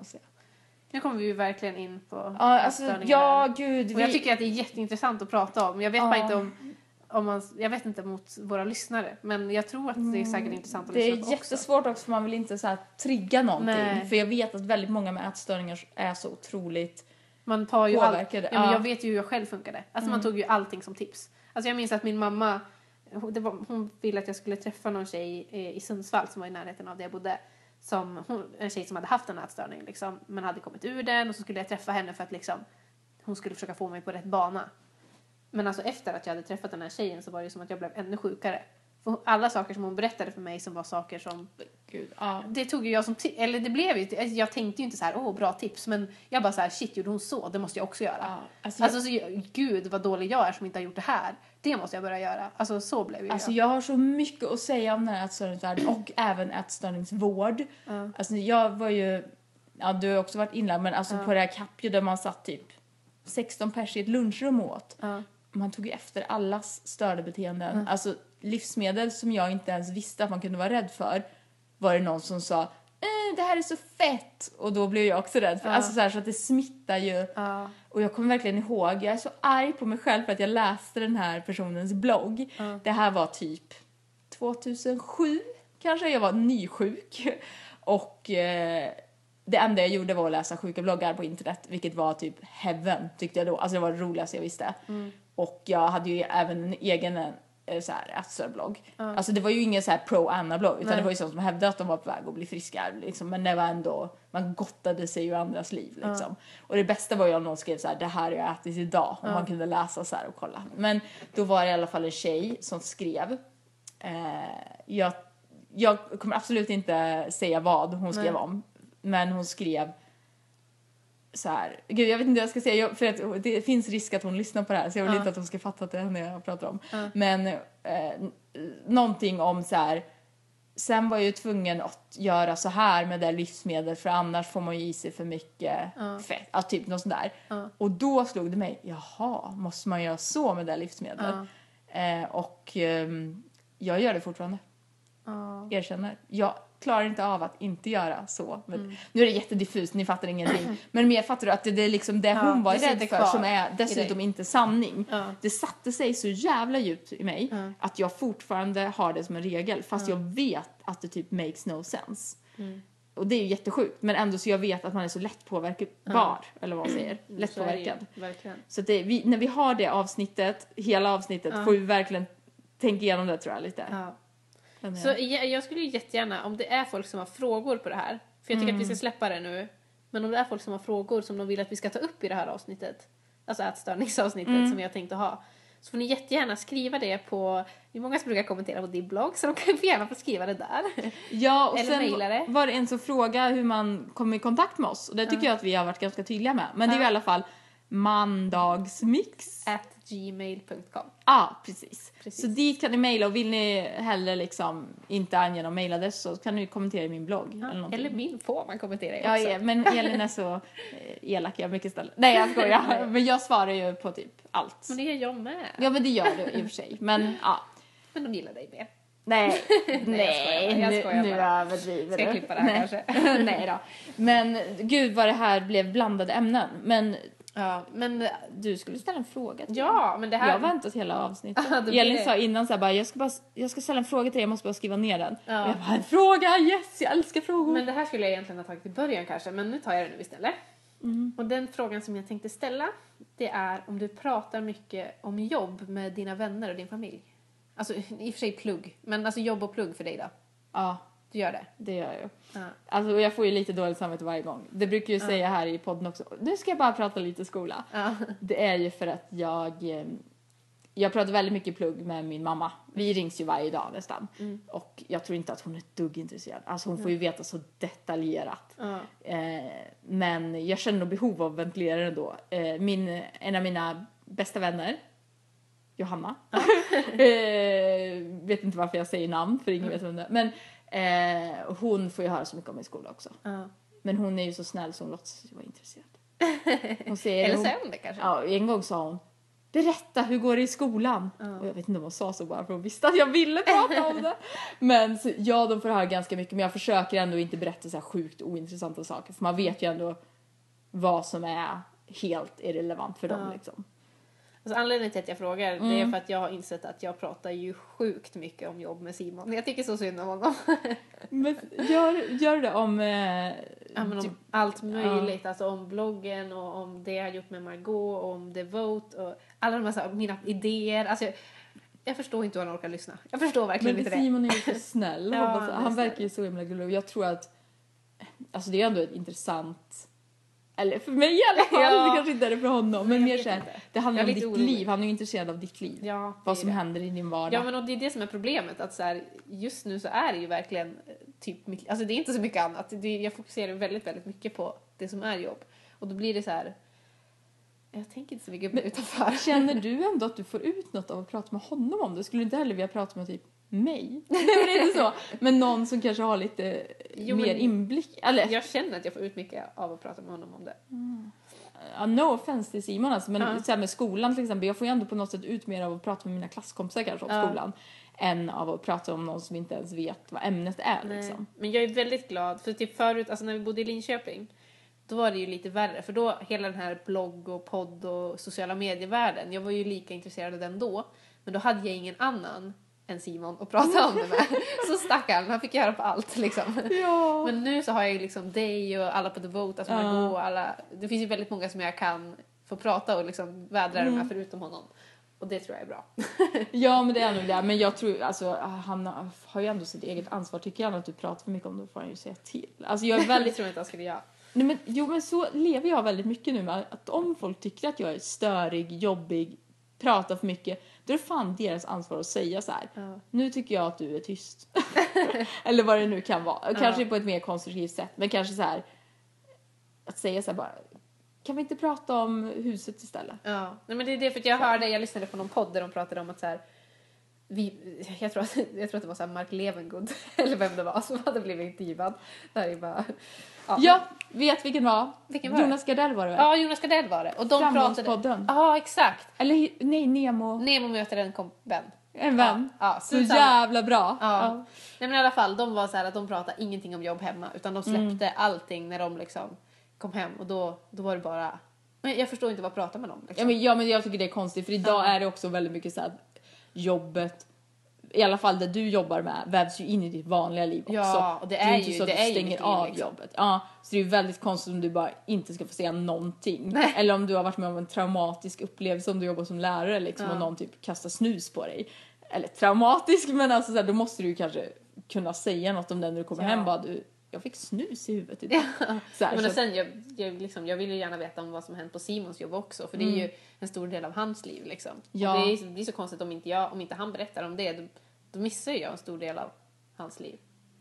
Nu kommer vi ju verkligen in på ja, alltså, ja gud och jag tycker att det är jätteintressant att prata om jag vet ja. bara inte om Om man, jag vet inte mot våra lyssnare. Men jag tror att det är säkert intressant att lyssna på också. Det är jättesvårt också för man vill inte så här trigga någonting. Nej. För jag vet att väldigt många med ätstörningar är så otroligt man tar ju påverkade. All, ja, men jag vet ju hur jag själv funkade. Alltså mm. man tog ju allting som tips. Alltså jag minns att min mamma, det var, hon ville att jag skulle träffa någon tjej i Sundsvall som var i närheten av där jag bodde. Som, hon, en tjej som hade haft en ätstörning liksom, men hade kommit ur den. Och så skulle jag träffa henne för att liksom, hon skulle försöka få mig på rätt bana. Men alltså efter att jag hade träffat den här tjejen så var det som att jag blev ännu sjukare. För alla saker som hon berättade för mig som var saker som... Gud, ja. Det tog ju jag som... T- eller det blev ju... Jag tänkte ju inte så här, åh, bra tips. Men jag bara så här, shit, gjorde hon så? Det måste jag också göra. Ja, alltså, alltså jag... så, gud, vad dålig jag är som inte har gjort det här. Det måste jag börja göra. Alltså så blev ju alltså, jag. jag har så mycket att säga om den här ätstörningsvärlden och även ätstörningsvård. Ja. Alltså jag var ju... ja, du har också varit inlagd, men alltså Ja. på det här Capio där man satt typ sexton pers i ett lunchrum åt. Ja. Man tog ju efter allas störda beteenden. Mm. Alltså livsmedel som jag inte ens visste att man kunde vara rädd för, var det någon som sa eh, det här är så fett. Och då blev jag också rädd för. Ja. Alltså så, här, så att det smittar ju. Ja. Och jag kommer verkligen ihåg, jag är så arg på mig själv för att jag läste den här personens blogg. Ja. Det här var typ tjugohundrasju kanske. Jag var nysjuk. Och eh, det enda jag gjorde var att läsa sjuka bloggar på internet, vilket var typ heaven tyckte jag då. Alltså det var det roligaste jag visste. Mm. Och jag hade ju även en egen så här ätstörblogg. Mm. Alltså det var ju ingen så här pro-Anna-blogg, utan Nej. det var ju sånt som hävdade att de var på väg att bli friska liksom. Men det var ändå, man gottade sig i andras liv liksom. Mm. Och det bästa var ju om någon skrev så här: det här har jag ätit idag. Och mm. man kunde läsa så här och kolla. Men då var det i alla fall en tjej som skrev eh, jag, jag kommer absolut inte säga vad hon skrev Nej. om. Men hon skrev så här, gud jag vet inte vad jag ska säga, jag, för att det finns risk att hon lyssnar på det här, så jag vill ja. inte att hon ska fatta att det är henne jag pratar om. Ja. Men eh, någonting om så här: sen var jag ju tvungen att göra så här med det livsmedel, för annars får man ju i sig för mycket ja. fett, alltså typ något sånt där. Ja. Och då slog det mig, jaha, måste man göra så med det livsmedel? Ja. Eh, och eh, jag gör det fortfarande. Ja. Erkänner. Jag klarar inte av att inte göra så. Men mm. nu är det jättediffust, ni fattar ingenting. Men mer fattar du att det, det är liksom det ja, hon var rädd för som är dessutom inte sanning. Ja. Det satte sig så jävla djupt i mig ja. att jag fortfarande har det som en regel. Fast ja. jag vet att det typ makes no sense. Mm. Och det är ju jättesjukt. Men ändå så jag vet att man är så lätt påverkbar. Ja. Eller vad man säger. Lätt så påverkad. Verkligen. Så att det, vi, när vi har det avsnittet, hela avsnittet, ja. får vi verkligen tänka igenom det, tror jag, lite. Ja. Så jag, jag skulle ju jättegärna, om det är folk som har frågor på det här, för jag tycker mm. att vi ska släppa det nu, men om det är folk som har frågor som de vill att vi ska ta upp i det här avsnittet, alltså ätstörningsavsnittet mm. som jag tänkte ha, så får ni jättegärna skriva det på, det är många som brukar kommentera på din blogg, så de kan gärna få skriva det där. Ja, och eller sen det. Var det en som frågade hur man kommer i kontakt med oss, och det tycker ja. jag att vi har varit ganska tydliga med, men ja. det är ju i alla fall mandagsmix at gmail punkt com. Ja, precis. precis. Så dit kan ni mejla, och vill ni hellre liksom inte ange någon mejladress, så kan ni kommentera i min blogg. Ja, eller, eller min får man kommentera i också. Ja, ja, men Elin är så eh, elak, jag mycket ställen. Nej, jag skojar. Men jag svarar ju på typ allt. Men det gör jag med. Ja, men det gör du i och för sig. Men ja. Men de gillar dig mer. Nej, nej, jag skojar nu, nu överdriver du. Ska jag klippa det här nej. kanske? Nej då. Men gud vad det här blev blandade ämnen. Men ja, men du skulle ställa en fråga till ja, men det här... Jag har väntat hela avsnittet. Elin det... sa innan så här, bara, jag ska bara jag ska ställa en fråga till dig, jag måste bara skriva ner den. Ja. Och jag bara, en fråga, yes, jag älskar frågor. Men det här skulle jag egentligen ha tagit i början kanske, men nu tar jag det nu istället. Mm. Och den frågan som jag tänkte ställa, det är om du pratar mycket om jobb med dina vänner och din familj. Alltså i och för sig plugg, men alltså jobb och plugg för dig då. Ja. Du gör det? Det gör jag. Ja. Alltså jag får ju lite dåligt samvete varje gång. Det brukar ju ja. säga här i podden också. Nu ska jag bara prata lite skola. Ja. Det är ju för att jag... Jag pratar väldigt mycket plugg med min mamma. Vi rings ju varje dag nästan. Mm. Och jag tror inte att hon är ett dugg intresserad. Alltså hon mm. får ju veta så detaljerat. Mm. Eh, men jag känner nog behov av att ventilera det ändå. Eh, min, en av mina bästa vänner, Johanna. eh, vet inte varför jag säger namn, för ingen mm. vet vem det är. Men eh, hon får ju höra så mycket om i skolan också. Mm. Men hon är ju så snäll som låtsas vara intresserad. Hon säger, Eller säger hon det kanske? Ja, en gång sa hon, berätta, hur går det i skolan? Mm. Och jag vet inte om hon sa så bara för hon visste att jag ville prata om det. Men så, ja, de får höra ganska mycket. Men jag försöker ändå inte berätta så här sjukt ointressanta saker. För man vet ju ändå vad som är helt irrelevant för dem. Mm. Liksom. Alltså, anledningen till att jag frågar mm. det är för att jag har insett att jag pratar ju sjukt mycket om jobb med Simon. Jag tycker så synd om honom. Men gör, gör det om... Eh, ja, men om typ, allt möjligt. Ja. Alltså om bloggen och om det jag har gjort med Margot och om Devote och alla de här, mina idéer. Alltså jag, jag förstår inte hur han orkar lyssna. Jag förstår verkligen men inte det. Simon är ju så snäll. ja, han, han verkar ju så himla gullig. Jag tror att... Alltså det är ändå ett intressant... Eller för mig i alla fall, ja. Det kanske inte är det för honom. Men mer såhär, det handlar om ditt orolig. liv. Han är ju intresserad av ditt liv. Ja, vad som det. händer i din vardag. Ja, men och det är det som är problemet. Att så här, just nu så är det ju verkligen typ mitt, alltså det är inte så mycket annat. Det, jag fokuserar väldigt, väldigt mycket på det som är jobb. Och då blir det så här, jag tänker inte så mycket men, utanför. Känner du ändå att du får ut något av att prata med honom om det? Skulle du inte heller vilja prata med typ mig. Det är inte så. Men någon som kanske har lite Jo, mer men inblick. Eller, Jag känner att jag får ut mycket av att prata med honom om det. Mm. Ja, no offense till Simon alltså, men Ja. så här med skolan till exempel, jag får ju ändå på något sätt ut mer av att prata med mina klasskompisar kanske om Ja. skolan än av att prata om någon som inte ens vet vad ämnet är. Nej. Liksom. Men jag är väldigt glad, för typ förut, alltså när vi bodde i Linköping, då var det ju lite värre, för då hela den här blogg och podd och sociala medievärlden, jag var ju lika intresserad av den då, men då hade jag ingen annan än Simon att prata om det med. Så stackarn, han fick göra på allt liksom. Ja. Men nu så har jag ju liksom dig och alla på The Vote, alltså Ja. Margot och alla, det finns ju väldigt många som jag kan få prata och liksom vädra det med förutom honom. Och det tror jag är bra. Ja, men det är nog det. Men jag tror, alltså, han har ju ändå sitt eget ansvar. Tycker han att du pratar för mycket om det, får han ju säga till. Alltså, jag är Det väldigt... tror jag inte jag skulle göra. Nej, men, jo, men så lever jag väldigt mycket nu med att om folk tycker att jag är störig, jobbig, pratar för mycket, då är det fan deras ansvar att säga så här. Ja. Nu tycker jag att du är tyst. Eller vad det nu kan vara. Kanske på ett mer konstruktivt sätt, men kanske så här att säga så här bara, kan vi inte prata om huset istället? Ja, nej, men det är det, för att jag hörde, jag lyssnade på någon podd där de pratade om att så här, vi, jag, tror att, jag tror att det var så här Mark Levengood eller vem det var som hade blivit intervjuad. Där är bara, ja, Ja, vet vilken var? Vilken var det? Jonas Gardell var det väl? ja, Jonas Gardell var det. Och de pratade, Framgångspodden. ja, exakt. Eller nej, Nemo. Nemo möter en kom, vän. En vän. Ja, ja, så så jävla bra. Ja. Nej, men i alla fall, de var så här att de pratade ingenting om jobb hemma, utan de släppte allting när de liksom kom hem, och då, då var det bara, men jag förstår inte vad prata med dem liksom. Ja, men, ja, men jag tycker det är konstigt, för idag Ja. är det också väldigt mycket så här jobbet, i alla fall där du jobbar med, vävs ju in i ditt vanliga liv också. Ja, och det är inte ju- så att det du är ju stänger mitt liv, av liksom. jobbet. Ja, så det är ju väldigt konstigt om du bara inte ska få säga någonting. Nej. Eller om du har varit med om en traumatisk upplevelse om du jobbar som lärare liksom, Ja. och någon typ kastar snus på dig. Eller traumatisk, men alltså så här, då måste du ju kanske kunna säga något om det när du kommer Ja. hem. Bara, du, jag fick snus i huvudet idag. Så här, Ja, men så och att- sen, jag, jag, liksom, jag vill ju gärna veta om vad som hänt på Simons jobb också, för det är ju en stor del av hans liv liksom. Ja. Och det är, det blir så konstigt om inte, jag, om inte han berättar om det, då, då missar jag en stor del av hans liv.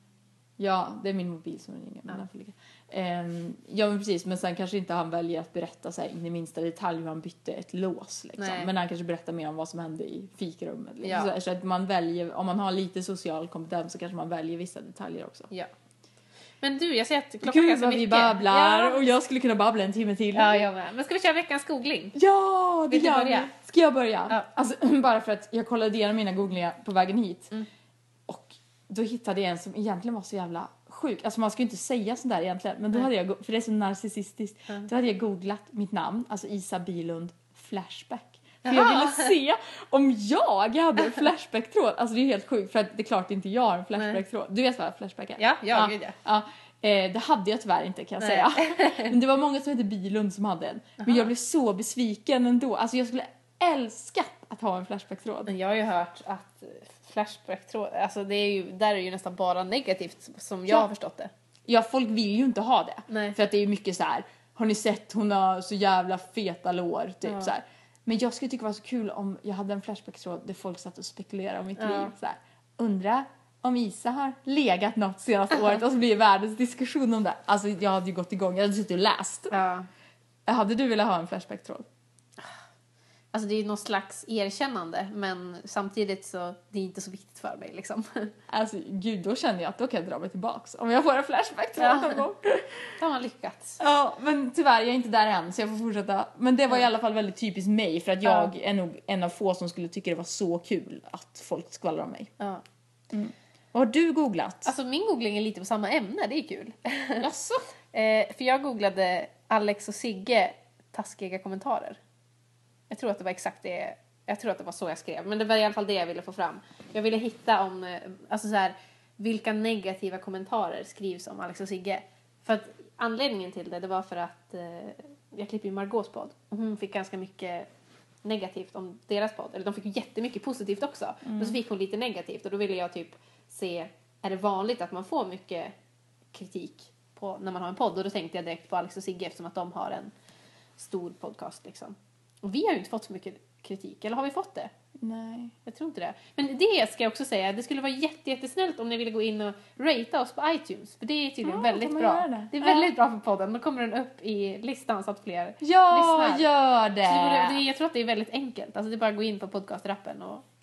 Ja, det är min mobil som ringer. Men den får ligga. Ehm, ja, men precis. Men sen kanske inte han väljer att berätta så här, in i minsta detalj hur han bytte ett lås. Liksom. Nej. Men han kanske berättar mer om vad som hände i fikrummet. Liksom. Ja. Så, här, så att man väljer, om man har lite social kompetens så kanske man väljer vissa detaljer också. Ja. Men du, jag ser att klockan är Gud ganska vad vi mycket. babblar, Ja. och jag skulle kunna babbla en timme till. Ja, jag med. Men ska vi köra veckans googling? Ja, det Vill du gör börja? vi. Ska jag börja? Ja. Alltså, bara för att jag kollade igenom mina googlingar på vägen hit. Mm. Och då hittade jag en som egentligen var så jävla sjuk. Alltså man ska ju inte säga sånt där egentligen. Men då hade jag, go- för det är så narcissistiskt. Då hade jag googlat mitt namn, alltså Isa Bilund Flashback. För jag ville se om jag hade en Flashback-tråd. Alltså det är helt sjukt, för att det är klart inte jag har en Flashback-tråd. Du vet vad Flashback är? Ja, ja, gud, ja. ja. Eh, det hade jag tyvärr inte, kan jag säga. Men det var många som hette Bilund som hade en. Men jag blev så besviken ändå. Alltså jag skulle älska att ha en Flashback-tråd. Men jag har ju hört att Flashback-tråd, alltså det är ju, där är det ju nästan bara negativt som jag Ja. har förstått det. Ja, folk vill ju inte ha det. Nej. För att det är ju mycket så här. Har ni sett, hon har så jävla feta lår, typ Ja. så här. Men jag skulle tycka det var så kul om jag hade en Flashback-tråd där folk satt och spekulerade om mitt Ja. liv. Så här. Undra om Isa har legat något senaste året, och så blir det världens diskussion om det. Alltså jag hade ju gått igång, jag hade suttit och läst. Ja. Hade du velat ha en Flashback-tråd? Alltså det är ju någon slags erkännande, men samtidigt så det är inte så viktigt för mig liksom. Alltså gud, då känner jag att då kan jag dra mig tillbaks. Om jag får en Flashback-tråd Ja. någon gång. Då har man lyckats. Ja, men tyvärr, jag är inte där än, så jag får fortsätta. Men det var i alla fall väldigt typiskt mig, för att jag är nog en av få som skulle tycka det var så kul att folk skvallrar om mig. Ja. Vad har du googlat? Alltså min googling är lite på samma ämne, det är kul. Jaså? eh, för jag googlade Alex och Sigge taskiga kommentarer. Jag tror att det var exakt det. Jag tror att det var så jag skrev. Men det var i alla fall det jag ville få fram. Jag ville hitta om, eh, alltså så här, vilka negativa kommentarer skrivs om Alex och Sigge. För att anledningen till det, det var för att eh, jag klippte ju Margaux podd. Och hon fick ganska mycket negativt om deras podd. Eller de fick ju jättemycket positivt också. Men så fick hon lite negativt. Och då ville jag typ se, är det vanligt att man får mycket kritik på, när man har en podd? Och då tänkte jag direkt på Alex och Sigge, eftersom att de har en stor podcast liksom. Och vi har ju inte fått så mycket kritik. Eller har vi fått det? Nej. Jag tror inte det. Men det ska jag också säga. Det skulle vara jätte, jättesnällt om ni ville gå in och ratea oss på iTunes. För det är tydligen Ja, väldigt kan man bra. göra det? Det är Ja. väldigt bra för podden. Då kommer den upp i listan så att fler Ja, lyssnar. gör Så det borde, det, det! jag tror att det är väldigt enkelt. Alltså det är bara att gå in på podcastrappen och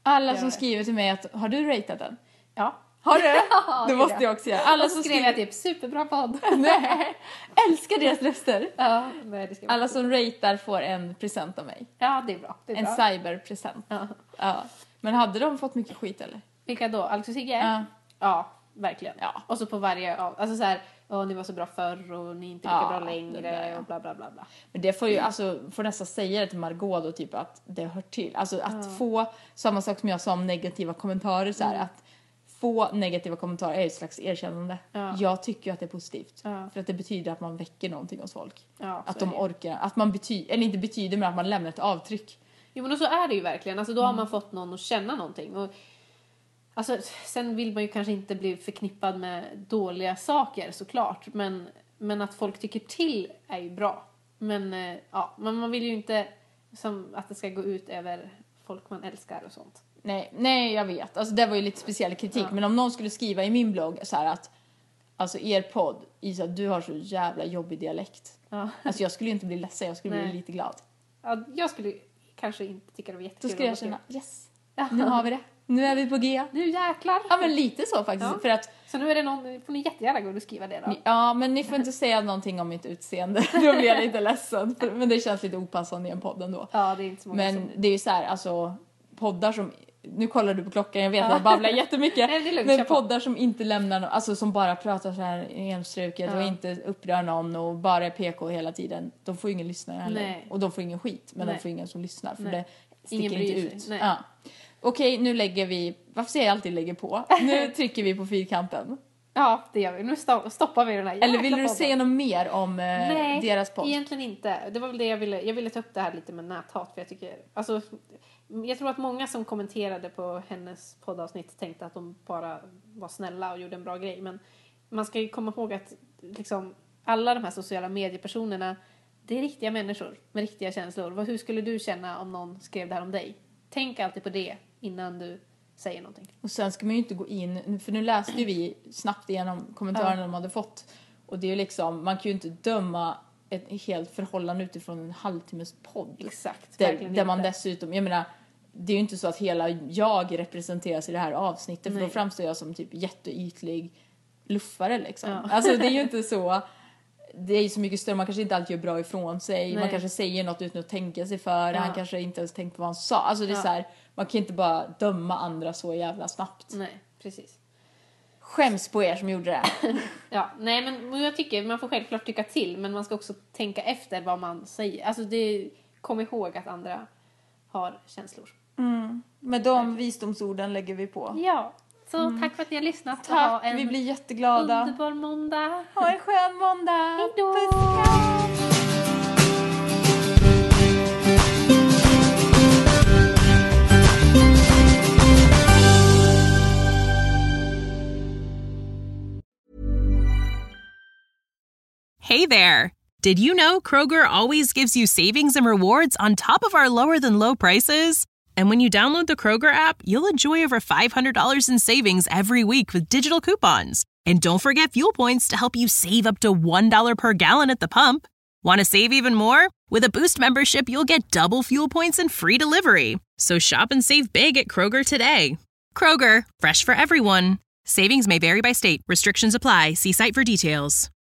Alla Gör som det. skriver till mig att, har du ratat den? Ja. Har du? Ja, Det är måste jag också göra. Alla och så som skrev skriver... jag typ superbra podd. Nej, älskar deras röster. Ja, nej, det ska vara. Alla som ratar får en present av mig. Ja, det är bra. Det är En bra. cyberpresent. Ja. Ja. Men hade de fått mycket skit eller? Vilka då? Alex och Sigge? Ja. Ja, verkligen. Ja. Och så på varje av, alltså så här, åh, ni var så bra förr och ni är inte lika Ja, bra det längre där, ja. och bla bla bla bla. Men det får ju, alltså, får nästan säga det till Margot då, typ att det hör till. Alltså att få, samma sak som jag sa om negativa kommentarer så här, Mm. att få negativa kommentarer är ju ett slags erkännande. Ja. Jag tycker ju att det är positivt. Ja. För att det betyder att man väcker någonting hos folk. Ja, att så de är det. orkar, att man betyder, eller inte betyder men att man lämnar ett avtryck. Jo, men och så är det ju verkligen. Alltså då har man fått någon att känna någonting. Och, alltså, sen vill man ju kanske inte bli förknippad med dåliga saker såklart. Men, men att folk tycker till är ju bra. Men eh, ja, man, man vill ju inte som, att det ska gå ut över folk man älskar och sånt. Nej, nej jag vet. Alltså det var ju lite speciell kritik. Ja. Men om någon skulle skriva i min blogg så här att alltså er podd, Isa, du har så jävla jobbig dialekt. Ja. Alltså jag skulle ju inte bli ledsen, jag skulle bli Nej. lite glad. Ja, jag skulle kanske inte tycka det var Då jättekul. skulle jag att skriva. känna, yes, nu har vi det. Nu är vi på G. Nu jäklar. Ja men lite så faktiskt. Ja. För att, Så nu är det någon, får ni jättegärna gå och skriva det då. ja men ni får inte säga någonting om mitt utseende. Då blir jag lite ledsen. För- Men det känns lite opassande i en podd ändå. Ja, det är inte så många Men som... det är ju så här, alltså poddar som, nu kollar du på klockan, jag vet att jag babblar jättemycket. Nej, det är lugnt, men kör på. poddar som inte lämnar, no- alltså som bara pratar så här enstruket Ja. och inte upprör någon och bara är P K hela tiden. De får ju ingen lyssnare heller. Nej. Och de får ingen skit, men Nej. de får ingen som lyssnar för Nej. det sticker Ingen inte bryr sig. ut. Nej. Ja. Okej, nu lägger vi, varför säger jag alltid lägger på? Nu trycker vi på fyrkanten. Ja, det gör vi. Nu sto- stoppar vi den här Eller jäkla vill du podden. säga något mer om eh, Nej, deras podd? egentligen inte. Det var väl det jag ville. Jag ville ta upp det här lite med näthat. För jag tycker, alltså, jag tror att många som kommenterade på hennes poddavsnitt tänkte att de bara var snälla och gjorde en bra grej. Men man ska ju komma ihåg att liksom, alla de här sociala mediepersonerna, det är riktiga människor med riktiga känslor. Vad, hur skulle du känna om någon skrev det här om dig? Tänk alltid på det innan du säger någonting. Och sen ska man ju inte gå in, för nu läste ju vi snabbt igenom kommentarerna Ja. de hade fått. Och det är ju liksom, man kan ju inte döma ett helt förhållande utifrån en halvtimmes podd. Exakt. Där, verkligen där man inte. dessutom, jag menar, det är ju inte så att hela jag representeras i det här avsnittet. För Nej. då framstår jag som typ jätteytlig luffare liksom. Ja. Alltså det är ju inte så. Det är ju så mycket större, man kanske inte alltid gör bra ifrån sig. Man Nej. kanske säger något utan att tänka sig för. Ja. Han kanske inte ens tänkt på vad han sa. Alltså det är Ja. så här, man kan inte bara döma andra så jävla snabbt. Nej, precis. Skäms på er som gjorde det. Ja, nej men jag tycker man får självklart tycka till, men man ska också tänka efter vad man säger. Alltså det, kom ihåg att andra har känslor. Med de visdomsorden lägger vi på. Ja, så tack för att ni har lyssnat. och Tack, ha en vi blir jätteglada. underbar måndag. Ha en skön måndag. Hej då. Puss, kram. Hey there! Did you know Kroger always gives you savings and rewards on top of our lower than low prices? And when you download the Kroger app, you'll enjoy over five hundred dollars in savings every week with digital coupons. And don't forget fuel points to help you save up to one dollar per gallon at the pump. Want to save even more? With a Boost membership, you'll get double fuel points and free delivery. So shop and save big at Kroger today. Kroger, fresh for everyone. Savings may vary by state. Restrictions apply. See site for details.